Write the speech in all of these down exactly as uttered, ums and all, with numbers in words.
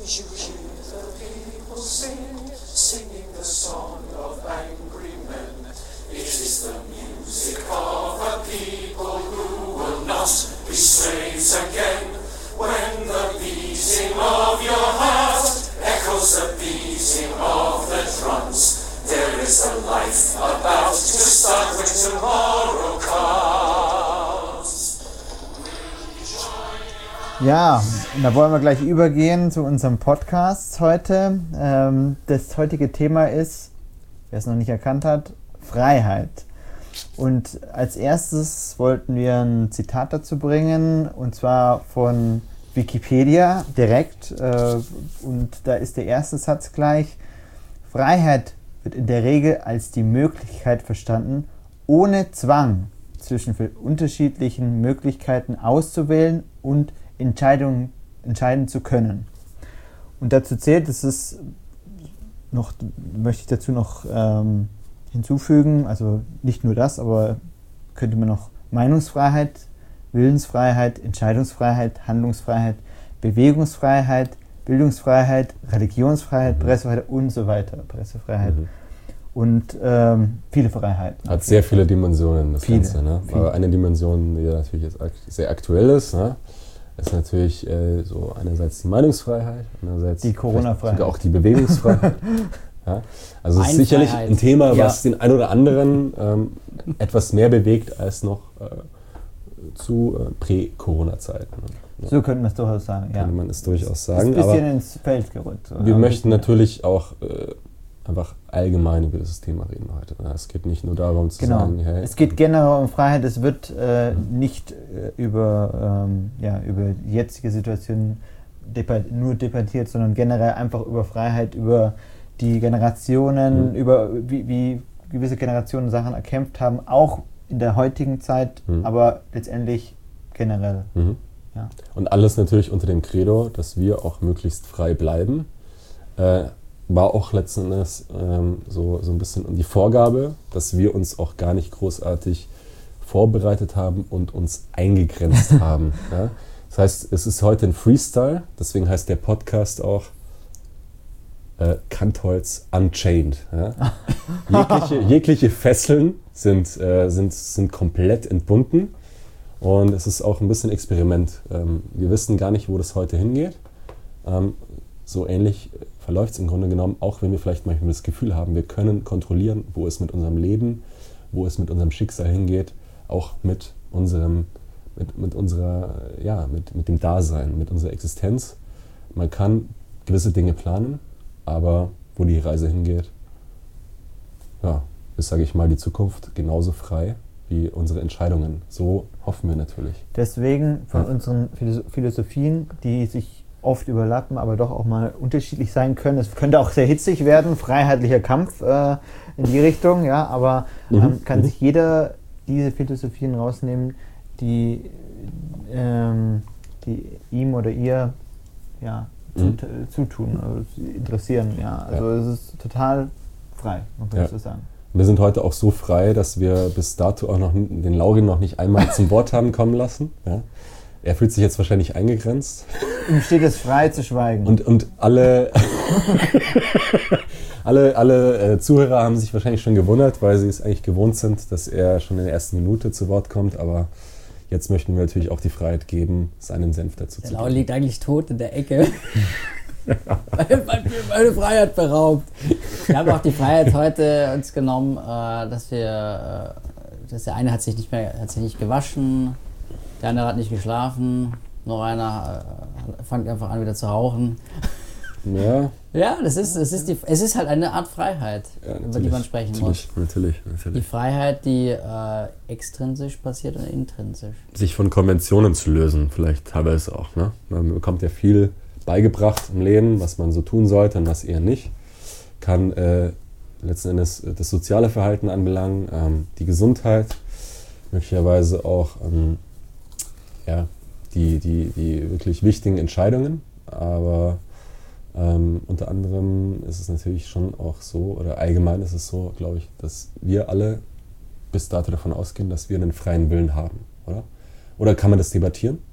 you hear the people sing, singing the song of angry men? It is the music of a people who will not be slaves again. When the beating of your heart echoes the beating of the drums, there is a life about to start when tomorrow comes. Ja, und da wollen wir gleich übergehen zu unserem Podcast heute. Ähm, das heutige Thema ist, wer es noch nicht erkannt hat, Freiheit. Und als erstes wollten wir ein Zitat dazu bringen, und zwar von Wikipedia direkt. Äh, und da ist der erste Satz gleich: Freiheit wird in der Regel als die Möglichkeit verstanden, ohne Zwang zwischen unterschiedlichen Möglichkeiten auszuwählen und Entscheidungen entscheiden zu können. Und dazu zählt, das ist noch, möchte ich dazu noch ähm, hinzufügen, also nicht nur das, aber könnte man noch Meinungsfreiheit, Willensfreiheit, Entscheidungsfreiheit, Handlungsfreiheit, Bewegungsfreiheit, Bildungsfreiheit, Religionsfreiheit, mhm. Pressefreiheit und so weiter, Pressefreiheit. Mhm. Und ähm, viele Freiheiten. Hat sehr viele Dimensionen, das viele, Ganze. Ne? Aber eine Dimension, die natürlich jetzt sehr aktuell ist, ne? ist natürlich äh, so einerseits die Meinungsfreiheit, andererseits die Corona-Freiheit, sogar auch die Bewegungsfreiheit. Ja? Also es ist sicherlich ein Thema, was ja. den einen oder anderen ähm, etwas mehr bewegt als noch äh, zu äh, Prä-Corona-Zeiten. Ne? So könnte man es durchaus sagen, ja. Könnte man es durchaus sagen. Ist ein bisschen aber ins Feld gerückt. Wir möchten natürlich auch äh, einfach allgemein über dieses Thema reden heute. Es geht nicht nur darum zu genau. sagen, hey, es geht generell um Freiheit. Es wird äh, nicht äh, über, ähm, ja, über die jetzige Situation debat- nur debattiert, sondern generell einfach über Freiheit, über die Generationen, mhm. über wie, wie gewisse Generationen Sachen erkämpft haben, auch in der heutigen Zeit, mhm. aber letztendlich generell. Mhm. Ja. Und alles natürlich unter dem Credo, dass wir auch möglichst frei bleiben. Äh, war auch letzten Endes ähm, so, so ein bisschen die Vorgabe, dass wir uns auch gar nicht großartig vorbereitet haben und uns eingegrenzt haben. Ja? Das heißt, es ist heute ein Freestyle, deswegen heißt der Podcast auch äh, Kantholz Unchained. Ja? jegliche, jegliche Fesseln sind, äh, sind, sind komplett entbunden und es ist auch ein bisschen Experiment. Ähm, wir wissen gar nicht, wo das heute hingeht. Ähm, so ähnlich verläuft es im Grunde genommen, auch wenn wir vielleicht manchmal das Gefühl haben, wir können kontrollieren, wo es mit unserem Leben, wo es mit unserem Schicksal hingeht, auch mit unserem, mit, mit unserer, ja, mit, mit dem Dasein, mit unserer Existenz. Man kann gewisse Dinge planen, aber wo die Reise hingeht, ja, ist, sage ich mal, die Zukunft genauso frei wie unsere Entscheidungen. So hoffen wir natürlich. Deswegen von ja. unseren Philosophien, die sich oft überlappen, aber doch auch mal unterschiedlich sein können. Es könnte auch sehr hitzig werden, freiheitlicher Kampf äh, in die Richtung, ja, aber ähm, mhm. kann mhm. sich jeder diese Philosophien rausnehmen, die, ähm, die ihm oder ihr ja, mhm. zu, zutun, also interessieren. Ja. Also ja. es ist total frei, man kann ja. so sagen. Wir sind heute auch so frei, dass wir bis dato auch noch den Laurin noch nicht einmal zum Wort haben kommen lassen. Ja. Er fühlt sich jetzt wahrscheinlich eingegrenzt. Ihm steht es frei zu schweigen. Und, und alle, alle, alle äh, Zuhörer haben sich wahrscheinlich schon gewundert, weil sie es eigentlich gewohnt sind, dass er schon in der ersten Minute zu Wort kommt. Aber jetzt möchten wir natürlich auch die Freiheit geben, seinen Senf dazu der zu geben. Der Laurin liegt eigentlich tot in der Ecke. weil man mir meine Freiheit beraubt. Wir haben auch die Freiheit heute uns genommen, äh, dass wir, äh, dass der eine hat sich nicht mehr, hat sich nicht gewaschen, der andere hat nicht geschlafen, noch einer äh, fängt einfach an wieder zu rauchen. Ja. Ja, das ist, das ist die, es ist halt eine Art Freiheit, ja, über die man sprechen natürlich, muss. Natürlich, natürlich. Die Freiheit, die äh, extrinsisch passiert und intrinsisch. Sich von Konventionen zu lösen, vielleicht teilweise auch. Ne? Man bekommt ja viel beigebracht im Leben, was man so tun sollte und was eher nicht. Kann äh, letzten Endes das soziale Verhalten anbelangen, ähm, die Gesundheit, möglicherweise auch ähm, ja, die, die, die wirklich wichtigen Entscheidungen, aber ähm, unter anderem ist es natürlich schon auch so, oder allgemein ist es so, glaube ich, dass wir alle bis dato davon ausgehen, dass wir einen freien Willen haben, oder? Oder kann man das debattieren?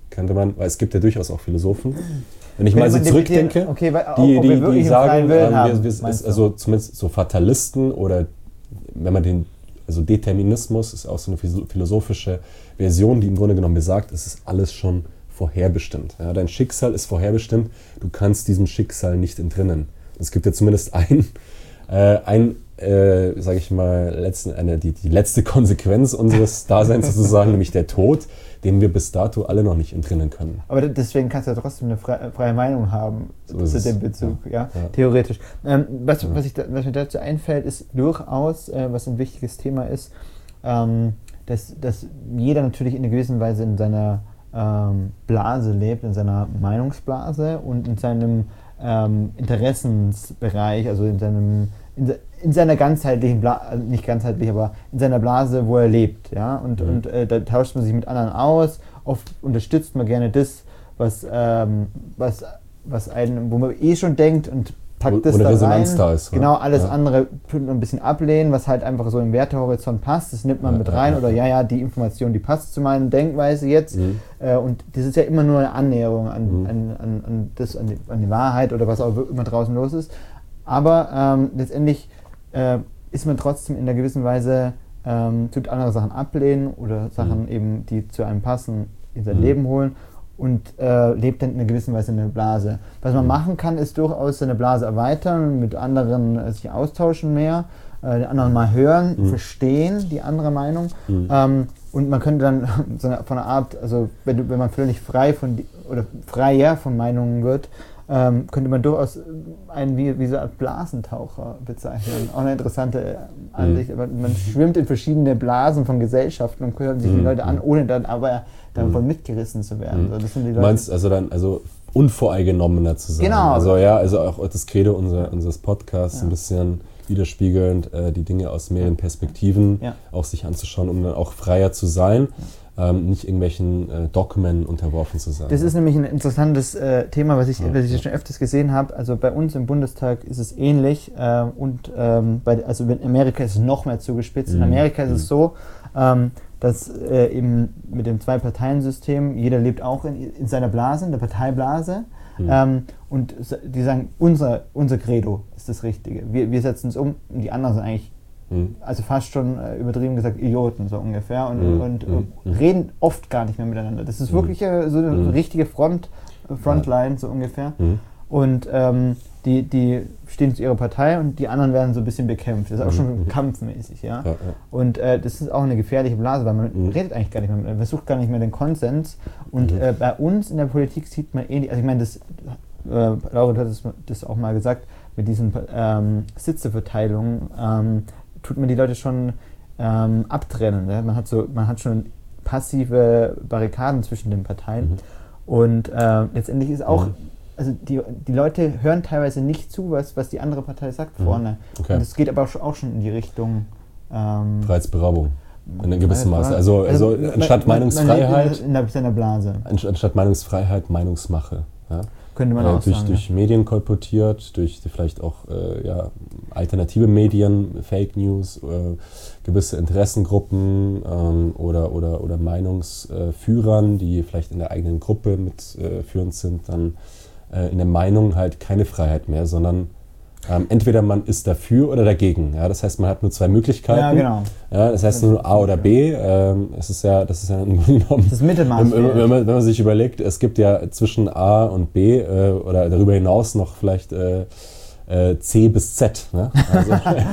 könnte man, weil es gibt ja durchaus auch Philosophen, wenn ich Wenn mal so man zurückdenke, okay, weil, die, ob die, wir die wirklich einen sagen, freien Willen ähm, haben, wir, wir, meinst ist, du? also zumindest so Fatalisten oder wenn man den, also Determinismus ist auch so eine philosophische Version, die im Grunde genommen besagt, es ist alles schon vorherbestimmt. Ja, dein Schicksal ist vorherbestimmt, du kannst diesem Schicksal nicht entrinnen. Es gibt ja zumindest ein, äh, ein äh, sage ich mal, letzten, eine, die, die letzte Konsequenz unseres Daseins sozusagen, nämlich der Tod, dem wir bis dato alle noch nicht entrinnen können. Aber deswegen kannst du ja trotzdem eine freie, freie Meinung haben So zu ist dem es. Bezug, ja, Ja. Ja. theoretisch. Ähm, was, Ja. was, ich da, was mir dazu einfällt, ist durchaus, äh, was ein wichtiges Thema ist, ähm, dass, dass jeder natürlich in einer gewissen Weise in seiner ähm, Blase lebt, in seiner Meinungsblase und in seinem ähm, Interessensbereich, also in seinem in, se- in seiner ganzheitlichen Blase, nicht ganzheitlich, aber in seiner Blase, wo er lebt, ja, und, Mhm. und äh, da tauscht man sich mit anderen aus, oft unterstützt man gerne das, was, ähm, was, was einen, wo man eh schon denkt und packt Wo- das wo eine da Resonanz rein. da ist, oder? Genau, alles Ja. andere tut man ein bisschen ablehnen, was halt einfach so im Wertehorizont passt, das nimmt man Ja, mit ja, rein ja, oder ja. ja, ja, die Information, die passt zu meiner Denkweise jetzt. Mhm. Äh, und das ist ja immer nur eine Annäherung an, Mhm. an, an, an, das, an, die, an die Wahrheit oder was auch immer draußen los ist. Aber ähm, letztendlich äh, ist man trotzdem in einer gewissen Weise, ähm, tut andere Sachen ablehnen oder Sachen Mhm. eben, die zu einem passen, in sein Mhm. Leben holen und äh, lebt dann in einer gewissen Weise in einer Blase. Was man Mhm. machen kann, ist durchaus seine Blase erweitern, mit anderen äh, sich austauschen mehr, äh, den anderen mal hören, Mhm. verstehen, die andere Meinung. Mhm. Ähm, und man könnte dann so eine, von einer Art, also wenn, du, wenn man völlig frei von die, oder freier von Meinungen wird, ähm, könnte man durchaus einen wie, wie so eine Art Blasentaucher bezeichnen. Auch eine interessante äh, Ansicht. Aber man schwimmt in verschiedene Blasen von Gesellschaften und hört sich die Mhm. Leute an, ohne dann aber davon mitgerissen zu werden. Mhm. So, das sind die Du Leute, meinst also dann, also unvoreingenommener zu sein. Genau. Also ja, also auch das Credo unser, unseres Podcasts Ja. ein bisschen widerspiegelnd, äh, die Dinge aus mehreren Perspektiven Ja. auch sich anzuschauen, um dann auch freier zu sein, ähm, nicht irgendwelchen äh, Dogmen unterworfen zu sein. Das ist nämlich ein interessantes äh, Thema, was ich, Ja, was ich ja. schon öfters gesehen habe. Also bei uns im Bundestag ist es ähnlich äh, und ähm, bei, also in Amerika ist es noch mehr zugespitzt. In Mhm. Amerika ist Mhm. es so, ähm, dass äh, eben mit dem Zwei-Parteien-System jeder lebt auch in, in seiner Blase, in der Parteiblase. Mhm. Ähm, und s- die sagen, unser, unser Credo ist das Richtige. Wir, wir setzen es um und die anderen sind eigentlich Mhm. also fast schon äh, übertrieben gesagt Idioten so ungefähr und, Mhm. und Mhm. äh, reden oft gar nicht mehr miteinander. Das ist Mhm. wirklich äh, so eine Mhm. richtige Front, äh, Frontline so ungefähr. Mhm. Und ähm, die, die stehen zu ihrer Partei und die anderen werden so ein bisschen bekämpft. Das ist auch schon Mhm. kampfmäßig, ja. Ja, ja. Und äh, das ist auch eine gefährliche Blase, weil man Mhm. redet eigentlich gar nicht mehr, mit- man sucht gar nicht mehr den Konsens. Und Mhm. äh, bei uns in der Politik sieht man ähnlich, also ich meine, das, äh, Laura, du hattest das auch mal gesagt, mit diesen ähm, Sitzeverteilungen ähm, tut man die Leute schon ähm, abtrennen. Ja? Man hat so, man hat schon passive Barrikaden zwischen den Parteien. Mhm. Und äh, letztendlich ist auch, Mhm. also die, die Leute hören teilweise nicht zu, was, was die andere Partei sagt Mhm. vorne. Okay. Und es geht aber auch schon, auch schon in die Richtung ähm, Freiheitsberaubung in einem gewissen Maße. Freiheit- Also, also man- anstatt man- man Meinungsfreiheit, lebt in, in seiner Blase, anst- anstatt Meinungsfreiheit, Meinungsmache. Ja? könnte man Äh, auch durch, sagen. durch Medien kolportiert, durch die vielleicht auch äh, ja, alternative Medien, Fake News, äh, gewisse Interessengruppen ähm, oder, oder, oder Meinungsführern, die vielleicht in der eigenen Gruppe mitführend sind, dann äh, in der Meinung halt keine Freiheit mehr, sondern ähm, entweder man ist dafür oder dagegen. Ja? Das heißt, man hat nur zwei Möglichkeiten. Ja, genau. Ja, das heißt nur A oder B. Ähm, es ist ja, das ist ja im Grunde genommen, Das Mittelmaß wenn, wenn, fehlt. wenn, man, wenn man sich überlegt, es gibt ja zwischen A und B äh, oder darüber hinaus noch vielleicht äh, äh, C bis Z. Ne? Also,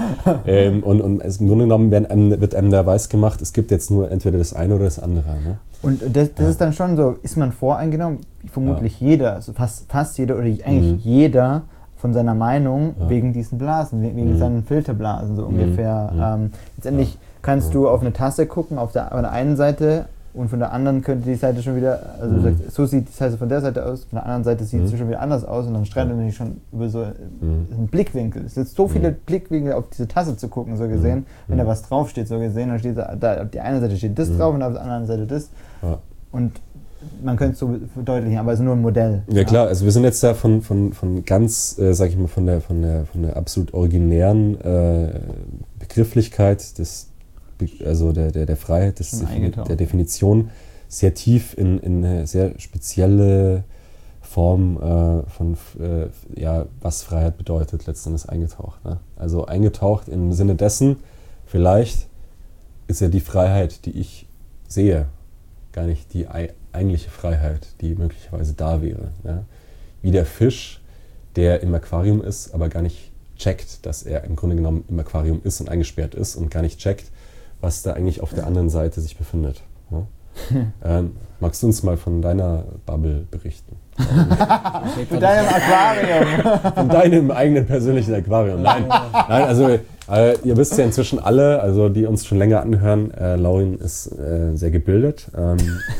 ähm, und und es, im Grunde genommen werden einem, wird einem da weiß gemacht, es gibt jetzt nur entweder das eine oder das andere. Ne? Und das, das Ja. ist dann schon so, ist man voreingenommen? Vermutlich jeder, also fast, fast jeder oder eigentlich Mhm. jeder von seiner Meinung Ja. wegen diesen Blasen, we- wegen Mhm. seinen Filterblasen so Mhm. ungefähr. Mhm. Ähm, letztendlich kannst du auf eine Tasse gucken, auf der, auf der einen Seite und von der anderen könnte die Seite schon wieder, also Mhm. du sagst, so sieht die Tasse von der Seite aus, von der anderen Seite sieht Mhm. sie schon wieder anders aus und dann streitet man sich schon über so Mhm. einen Blickwinkel. Es sind so viele Mhm. Blickwinkel auf diese Tasse zu gucken, so gesehen. Mhm. Wenn da Mhm. was draufsteht, so gesehen, dann steht da, da auf der einen Seite steht das Mhm. drauf und auf der anderen Seite das. Ja. Und man könnte es so verdeutlichen, aber es ist nur ein Modell. Ja klar, also wir sind jetzt da von, von, von ganz, äh, sag ich mal, von der, von der, von der absolut originären äh, Begrifflichkeit des, Be- also der, der, der Freiheit, des Schon Defini eingetaucht. der Definition, sehr tief in, in eine sehr spezielle Form äh, von, äh, ja, was Freiheit bedeutet, letztendlich eingetaucht. Ne? Also eingetaucht im Sinne dessen, vielleicht ist ja die Freiheit, die ich sehe, gar nicht die ei- eigentliche Freiheit, die möglicherweise da wäre. Ne? Wie der Fisch, der im Aquarium ist, aber gar nicht checkt, dass er im Grunde genommen im Aquarium ist und eingesperrt ist und gar nicht checkt, was da eigentlich auf der anderen Seite sich befindet. Ne? ähm, magst du uns mal von deiner Bubble berichten? Von deinem Aquarium. Von deinem eigenen persönlichen Aquarium. Nein, nein, also äh, ihr wisst ja inzwischen alle, also die uns schon länger anhören, äh, Laurin ist äh, sehr gebildet. Ähm,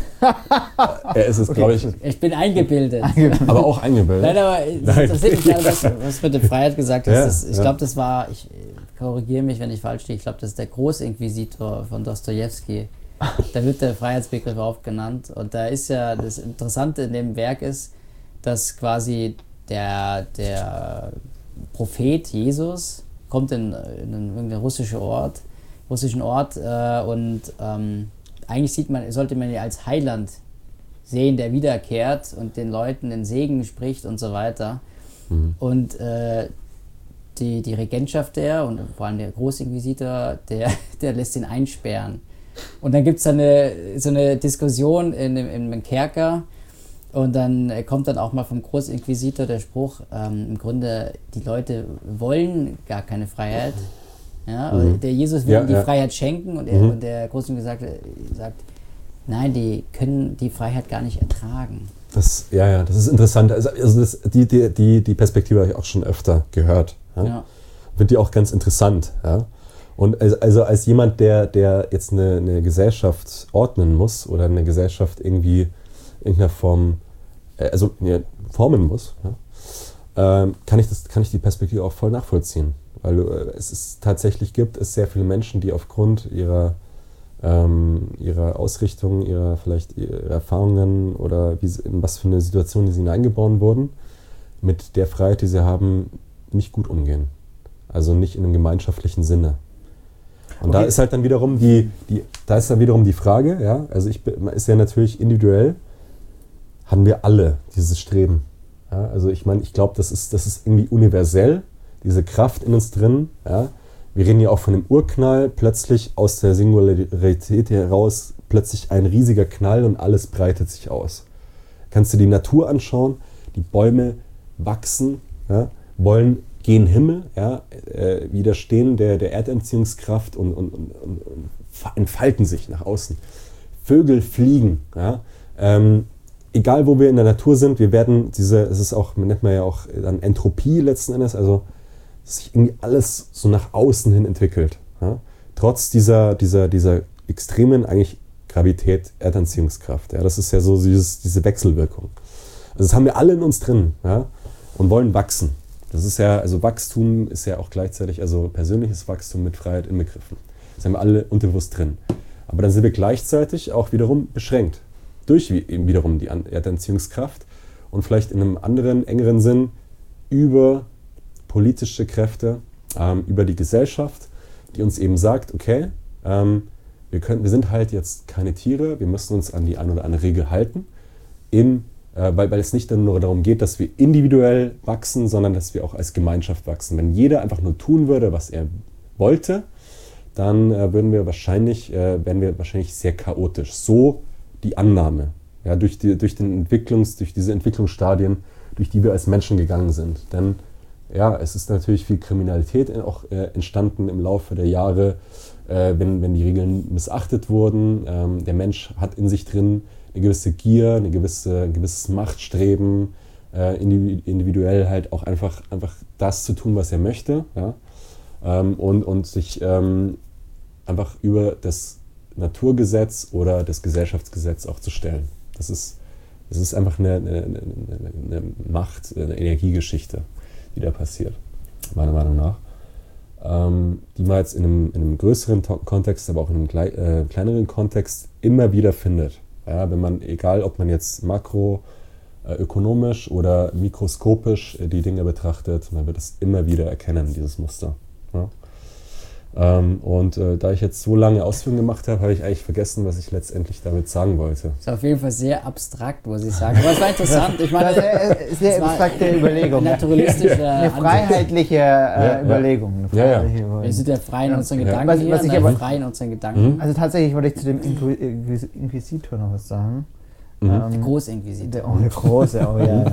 er ist es, okay, glaube ich. Ich bin eingebildet. Aber auch eingebildet. Nein, aber das interessiert mich gerade, was, was mit der Freiheit gesagt hast. Ja, das, ich ja. glaube, das war, ich korrigiere mich, wenn ich falsch stehe, ich glaube, das ist der Großinquisitor von Dostojewski. Da wird der Freiheitsbegriff oft genannt. Und da ist ja, das Interessante in dem Werk ist, dass quasi der, der Prophet Jesus kommt in, in irgendeinen russischen Ort, russischen Ort äh, und ähm, eigentlich sieht man, sollte man ihn als Heiland sehen, der wiederkehrt und den Leuten den Segen spricht und so weiter. Mhm. Und äh, die, die Regentschaft der und vor allem der Großinquisitor, der, der lässt ihn einsperren. Und dann gibt es eine, so eine Diskussion in, in, im Kerker und dann kommt dann auch mal vom Großinquisitor der Spruch, ähm, im Grunde, die Leute wollen gar keine Freiheit. Ja, mhm. Der Jesus will ja, ihnen die ja. Freiheit schenken und, er, mhm. und der Großinquisitor sagt, sagt, nein, die können die Freiheit gar nicht ertragen. Das, ja, ja, das ist interessant. Also, also das, die, die, die, die Perspektive habe ich auch schon öfter gehört. Ja? Ja. Finde die auch ganz interessant. Ja? Und also, also als jemand, der, der jetzt eine, eine Gesellschaft ordnen muss oder eine Gesellschaft irgendwie in irgendeiner Form, also ja, formen muss, ja, ähm, kann ich das, kann ich die Perspektive auch voll nachvollziehen. Weil äh, es ist, tatsächlich gibt es sehr viele Menschen, die aufgrund ihrer, ähm, ihrer Ausrichtung, ihrer vielleicht ihrer Erfahrungen oder wie, in was für eine Situation die sie hineingeboren wurden, mit der Freiheit, die sie haben, nicht gut umgehen. Also nicht in einem gemeinschaftlichen Sinne. Und okay. da ist halt dann wiederum die, die, da ist dann wiederum die Frage, ja, also ich ist ja natürlich individuell, haben wir alle dieses Streben. Ja, also ich meine, ich glaube, das ist, das ist irgendwie universell, diese Kraft in uns drin. Ja. Wir reden ja auch von dem Urknall, plötzlich aus der Singularität heraus, plötzlich ein riesiger Knall und alles breitet sich aus. Kannst du die Natur anschauen, die Bäume wachsen, ja, wollen gen Himmel, ja, äh, widerstehen der, der Erdanziehungskraft und, und, und, und entfalten sich nach außen. Vögel fliegen, ja, ähm, egal wo wir in der Natur sind, wir werden diese, es ist auch, nennt man ja auch dann Entropie letzten Endes, also dass sich irgendwie alles so nach außen hin entwickelt. Ja? Trotz dieser, dieser, dieser extremen eigentlich Gravität, Erdanziehungskraft. Ja? Das ist ja so dieses, diese Wechselwirkung. Also das haben wir alle in uns drin, ja? Und wollen wachsen. Das ist ja, also Wachstum ist ja auch gleichzeitig, also persönliches Wachstum mit Freiheit inbegriffen. Das haben wir alle unterbewusst drin. Aber dann sind wir gleichzeitig auch wiederum beschränkt. Durch eben wiederum die Erdanziehungskraft und vielleicht in einem anderen, engeren Sinn über politische Kräfte, ähm, über die Gesellschaft, die uns eben sagt, okay, ähm, wir, können, wir sind halt jetzt keine Tiere, wir müssen uns an die eine oder andere Regel halten, in, äh, weil, weil es nicht nur darum geht, dass wir individuell wachsen, sondern dass wir auch als Gemeinschaft wachsen. Wenn jeder einfach nur tun würde, was er wollte, dann äh, würden wir wahrscheinlich, äh, wären wir wahrscheinlich sehr chaotisch. So die Annahme, ja, durch, die, durch, den Entwicklungs-, durch diese Entwicklungsstadien, durch die wir als Menschen gegangen sind. Denn ja, es ist natürlich viel Kriminalität auch äh, entstanden im Laufe der Jahre, äh, wenn, wenn die Regeln missachtet wurden. Ähm, der Mensch hat in sich drin eine gewisse Gier, eine gewisse, ein gewisses Machtstreben, äh, individuell halt auch einfach, einfach das zu tun, was er möchte, ja? ähm, und, und sich ähm, einfach über das Naturgesetz oder das Gesellschaftsgesetz auch zu stellen. Das ist, das ist einfach eine, eine, eine, eine Macht, eine Energiegeschichte, die da passiert, meiner Meinung nach. Ähm, die man jetzt in einem, in einem größeren Kontext, aber auch in einem klei äh, kleineren Kontext immer wieder findet. Ja, wenn man, egal ob man jetzt makroökonomisch äh, oder mikroskopisch äh, die Dinge betrachtet, man wird es immer wieder erkennen, dieses Muster. Ja. Ähm, und äh, da ich jetzt so lange Ausführungen gemacht habe, habe ich eigentlich vergessen, was ich letztendlich damit sagen wollte. Das ist auf jeden Fall sehr abstrakt, muss ich sagen. Aber es war interessant. Ich meine, sehr, sehr abstrakte Überlegung. Naturalistische Eine freiheitliche äh, ja. Überlegung. Eine Ja, ja. freiheitliche Wir sind ja frei in unseren Ja. Gedanken Was- hier, was ich ne? aber- frei in unseren Gedanken. Also tatsächlich wollte ich zu dem Inqui- Inquis- Inquisitor noch was sagen. Mhm. Ähm, Großinquisitor. Der, oh, der große, oh ja.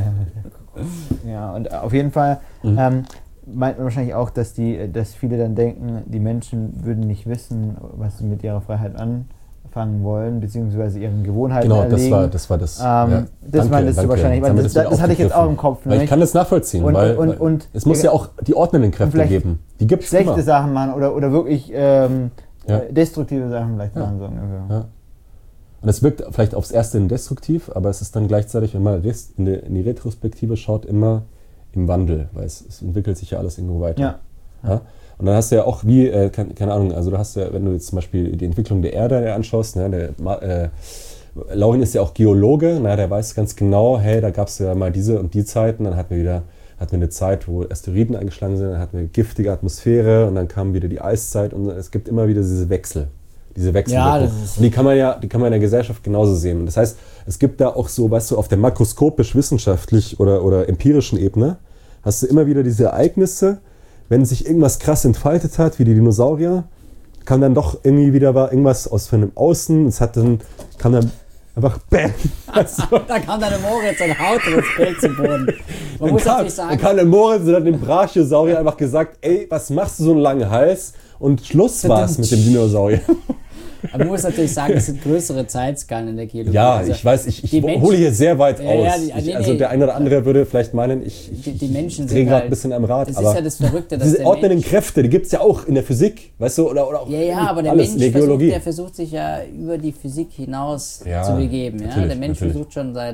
Ja, und auf jeden Fall Mhm. ähm, meint man wahrscheinlich auch, dass, die, dass viele dann denken, die Menschen würden nicht wissen, was sie mit ihrer Freiheit anfangen wollen, beziehungsweise ihren Gewohnheiten Genau, das erlegen. war das. War das Ähm, ja, das meintest du wahrscheinlich, weil Jetzt haben wir das, wieder das hatte ich jetzt auch im aufgegriffen. Kopf. Weil ich nicht? kann das nachvollziehen, Und- weil, und- weil und- es muss ja auch die ordnenden Kräfte vielleicht geben. Die gibt es Schlechte immer. Sachen machen oder, oder wirklich ähm, Ja. äh, destruktive Sachen vielleicht Ja. machen. So ungefähr. Ja. Und es wirkt vielleicht aufs Erste destruktiv, aber es ist dann gleichzeitig, wenn man res- in die, in die Retrospektive schaut, immer im Wandel, weil es, es entwickelt sich ja alles irgendwo weiter. Ja. Ja? Und dann hast du ja auch wie, äh, keine, keine Ahnung, also du hast ja, wenn du jetzt zum Beispiel die Entwicklung der Erde anschaust, ne, der, Ma- äh, Laurin ist ja auch Geologe, na, der weiß ganz genau, hey, da gab es ja mal diese und die Zeiten, dann hatten wir wieder hatten wir eine Zeit, wo Asteroiden eingeschlagen sind, dann hatten wir giftige Atmosphäre und dann kam wieder die Eiszeit und es gibt immer wieder diese Wechsel. Diese Wechselwirkung. Ja, das ist- Und die kann man ja, die kann man in der Gesellschaft genauso sehen. Und das heißt, es gibt da auch so, weißt du, auf der makroskopisch-wissenschaftlich oder, oder empirischen Ebene hast du immer wieder diese Ereignisse, wenn sich irgendwas krass entfaltet hat, wie die Dinosaurier, kam dann doch irgendwie wieder war irgendwas aus von dem Außen, es hat dann, kam dann einfach BÄM! Weißt du? Da kam dann der Moritz und haut das Bild zum Boden. Man Dann muss kam, natürlich dann sagen, kam der Moritz und hat dem Brachiosaurier einfach gesagt, ey, was machst du so einen langen Hals? Und Schluss war's mit dem Dinosaurier. man muss natürlich sagen, es sind größere Zeitskalen in der Geologie. Ja, Also ich weiß, ich, ich die Menschen- hole hier sehr weit Ja, aus. ja, die- ich, nee, also nee. der eine oder andere würde vielleicht meinen, ich, ich, Die- die ich Menschen drehe sind gerade halt- ein bisschen am Rad. Das aber ist ja das Verrückte, dass diese der ordnenden Mensch, Kräfte, die gibt es ja auch in der Physik, weißt du, oder, oder auch ja, ja, aber der alles Mensch in der versucht, Geologie. der versucht sich ja über die Physik hinaus Ja, zu begeben. Ja? natürlich, Der Mensch natürlich. versucht schon seit,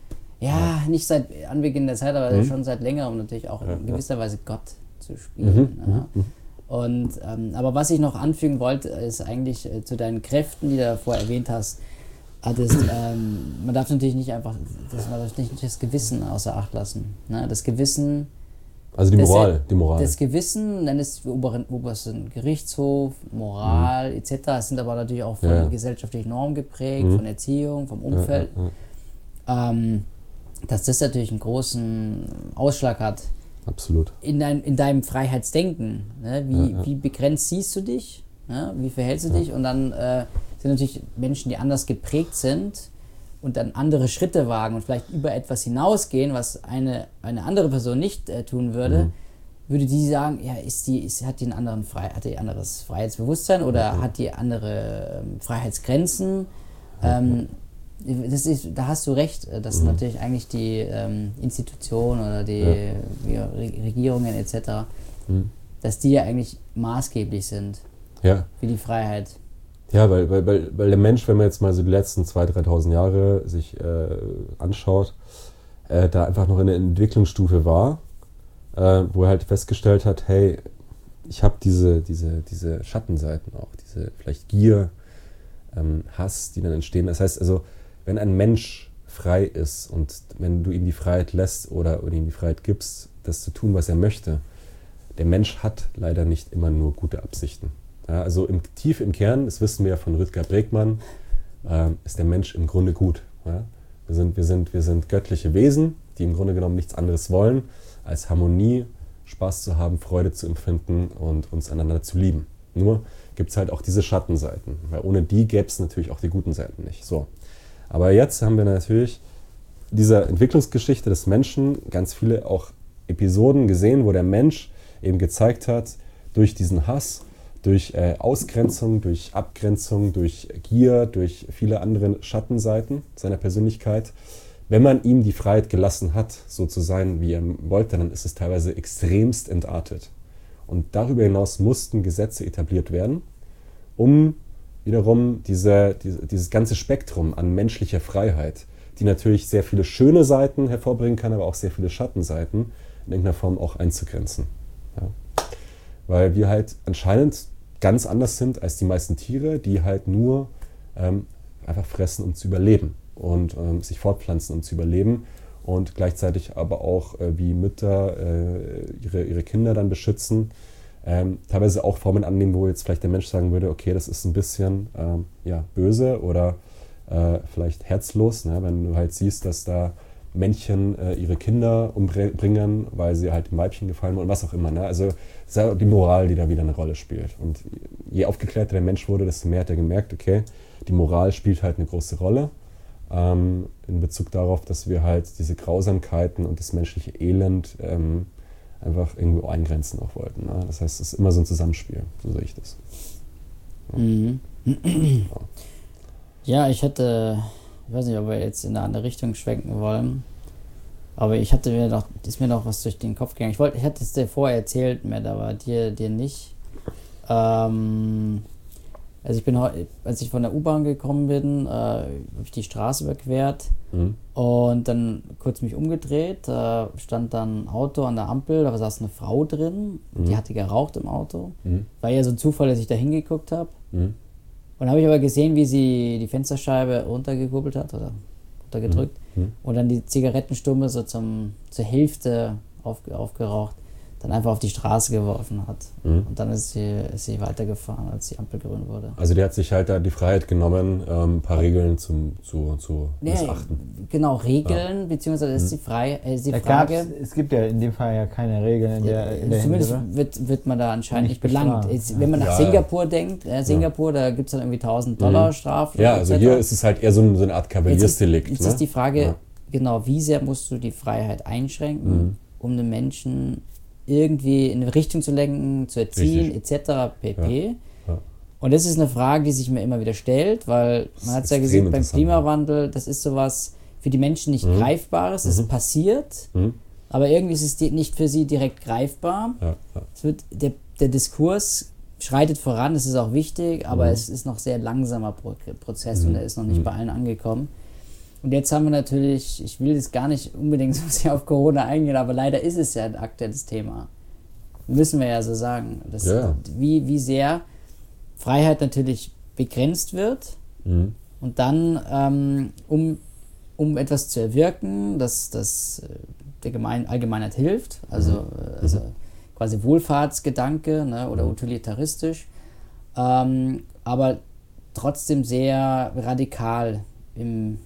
ja, nicht seit Anbeginn der Zeit, aber schon seit längerem natürlich auch in gewisser Weise Gott zu spielen. Mhm, ja. Und, ähm, aber was ich noch anfügen wollte, ist eigentlich äh, zu deinen Kräften, die du davor erwähnt hast, hattest, ähm, man darf natürlich nicht einfach, das, man darf nicht das Gewissen außer Acht lassen. Ne? Das Gewissen, Also die das Moral, ja- die Moral. das Gewissen, dann ist oberen, obersten Gerichtshof, Moral et cetera. Es sind aber natürlich auch von Ja, ja. gesellschaftlichen Normen geprägt, Mhm. von Erziehung, vom Umfeld. Ja, ja, Ähm, dass das natürlich einen großen Ausschlag hat absolut. in, dein, in deinem Freiheitsdenken. Ne? Wie, Ja, ja. wie begrenzt siehst du dich? Ne? Wie verhältst du dich? Und dann äh, sind natürlich Menschen, die anders geprägt sind und dann andere Schritte wagen und vielleicht über etwas hinausgehen, was eine, eine andere Person nicht äh, tun würde, Mhm. würde die sagen, ja, ist die, ist, hat die ein anderen Frei, hat die ein anderes Freiheitsbewusstsein oder Ja, ja. hat die andere ähm, Freiheitsgrenzen? Ähm, das ist, da hast du recht, äh, dass Mhm. natürlich eigentlich die ähm, Institutionen oder die Ja. wie Re- Regierungen et cetera, Mhm. dass die ja eigentlich maßgeblich sind Ja. für die Freiheit. Ja, weil, weil, weil, weil der Mensch, wenn man jetzt mal so die letzten zweitausend, dreitausend Jahre sich äh, anschaut, äh, da einfach noch in der Entwicklungsstufe war, äh, wo er halt festgestellt hat, hey, ich habe diese, diese, diese Schattenseiten auch, diese vielleicht Gier, ähm, Hass, die dann entstehen. Das heißt also, wenn ein Mensch frei ist und wenn du ihm die Freiheit lässt oder, oder ihm die Freiheit gibst, das zu tun, was er möchte, der Mensch hat leider nicht immer nur gute Absichten. Ja, also im, tief im Kern, das wissen wir ja von Rutger Bregmann, äh, ist der Mensch im Grunde gut. Ja? Wir sind, wir sind, wir sind göttliche Wesen, die im Grunde genommen nichts anderes wollen, als Harmonie, Spaß zu haben, Freude zu empfinden und uns einander zu lieben. Nur gibt es halt auch diese Schattenseiten, weil ohne die gäbe es natürlich auch die guten Seiten nicht. So. Aber jetzt haben wir natürlich dieser Entwicklungsgeschichte des Menschen ganz viele auch Episoden gesehen, wo der Mensch eben gezeigt hat, durch diesen Hass, durch äh, Ausgrenzung, durch Abgrenzung, durch Gier, durch viele andere Schattenseiten seiner Persönlichkeit, wenn man ihm die Freiheit gelassen hat, so zu sein, wie er wollte, dann ist es teilweise extremst entartet. Und darüber hinaus mussten Gesetze etabliert werden, um wiederum diese, diese, dieses ganze Spektrum an menschlicher Freiheit, die natürlich sehr viele schöne Seiten hervorbringen kann, aber auch sehr viele Schattenseiten, in irgendeiner Form auch einzugrenzen. Ja. Weil wir halt anscheinend ganz anders sind als die meisten Tiere, die halt nur ähm, einfach fressen, um zu überleben und ähm, sich fortpflanzen, um zu überleben und gleichzeitig aber auch äh, wie Mütter äh, ihre, ihre Kinder dann beschützen, ähm, teilweise auch Formen annehmen, wo jetzt vielleicht der Mensch sagen würde, okay, das ist ein bisschen ähm, ja, böse oder äh, vielleicht herzlos, ne? Wenn du halt siehst, dass da Männchen äh, ihre Kinder umbringen, weil sie halt dem Weibchen gefallen wollen und was auch immer. Ne? Also es ist ja die Moral, die da wieder eine Rolle spielt. Und je aufgeklärter der Mensch wurde, desto mehr hat er gemerkt, okay, die Moral spielt halt eine große Rolle ähm, in Bezug darauf, dass wir halt diese Grausamkeiten und das menschliche Elend ähm, einfach irgendwo eingrenzen auch wollten. Ne? Das heißt, es ist immer so ein Zusammenspiel, so sehe ich das. Ja, mhm. ja ich hätte... Ich weiß nicht, ob wir jetzt in eine andere Richtung schwenken wollen, aber ich hatte mir noch, ist mir noch was durch den Kopf gegangen. Ich wollte, ich hatte es dir vorher erzählt, Matt, aber dir, dir nicht. Ähm, also ich bin heute, als ich von der U-Bahn gekommen bin, äh, habe ich die Straße überquert mhm. und dann kurz mich umgedreht, äh, stand dann ein Auto an der Ampel, da saß eine Frau drin, mhm. die hatte geraucht im Auto. Mhm. War ja so ein Zufall, dass ich da hingeguckt habe. Mhm. Und dann habe ich aber gesehen, wie sie die Fensterscheibe runtergekuppelt hat oder runtergedrückt mhm. und dann die Zigarettenstumme so zum, zur Hälfte auf, aufgeraucht, dann einfach auf die Straße geworfen hat. Mhm. Und dann ist sie, ist sie weitergefahren, als die Ampel grün wurde. Also die hat sich halt da die Freiheit genommen, ähm, ein paar Regeln zum, zu, zu nee, missachten. Genau, Regeln, ja. beziehungsweise ist die, Frei, äh, ist die da Frage... Es gibt ja in dem Fall ja keine Regeln in der, in der Zumindest Hinsicht, wird, wird man da anscheinend nicht, nicht belangt. Ist, wenn man nach ja, Singapur ja. denkt, äh, Singapur, ja. da gibt es dann irgendwie tausend Dollar Strafe. Ja, also et cetera. Hier ist es halt eher so, ein, so eine Art Kavaliersdelikt. Jetzt, ist, jetzt ne? ist die Frage, ja. genau, wie sehr musst du die Freiheit einschränken, mhm. um den Menschen irgendwie in eine Richtung zu lenken, zu erziehen, et cetera pp. Ja. Ja. Und das ist eine Frage, die sich mir immer wieder stellt, weil man hat es ja gesehen beim Klimawandel, das ist sowas für die Menschen nicht mhm. Greifbares, es mhm. passiert, mhm. aber irgendwie ist es nicht für sie direkt greifbar. Ja. Ja. Es wird, der, der Diskurs schreitet voran, es ist auch wichtig, aber mhm. es ist noch sehr langsamer Pro- Prozess mhm. und er ist noch nicht mhm. bei allen angekommen. Und jetzt haben wir natürlich, ich will jetzt gar nicht unbedingt so sehr auf Corona eingehen, aber leider ist es ja ein aktuelles Thema. Müssen wir ja so sagen. Dass, ja. wie, wie sehr Freiheit natürlich begrenzt wird mhm. und dann, ähm, um, um etwas zu erwirken, das, das der Gemein, Allgemeinheit hilft, also, mhm. also quasi Wohlfahrtsgedanke, ne, oder mhm. utilitaristisch, ähm, aber trotzdem sehr radikal im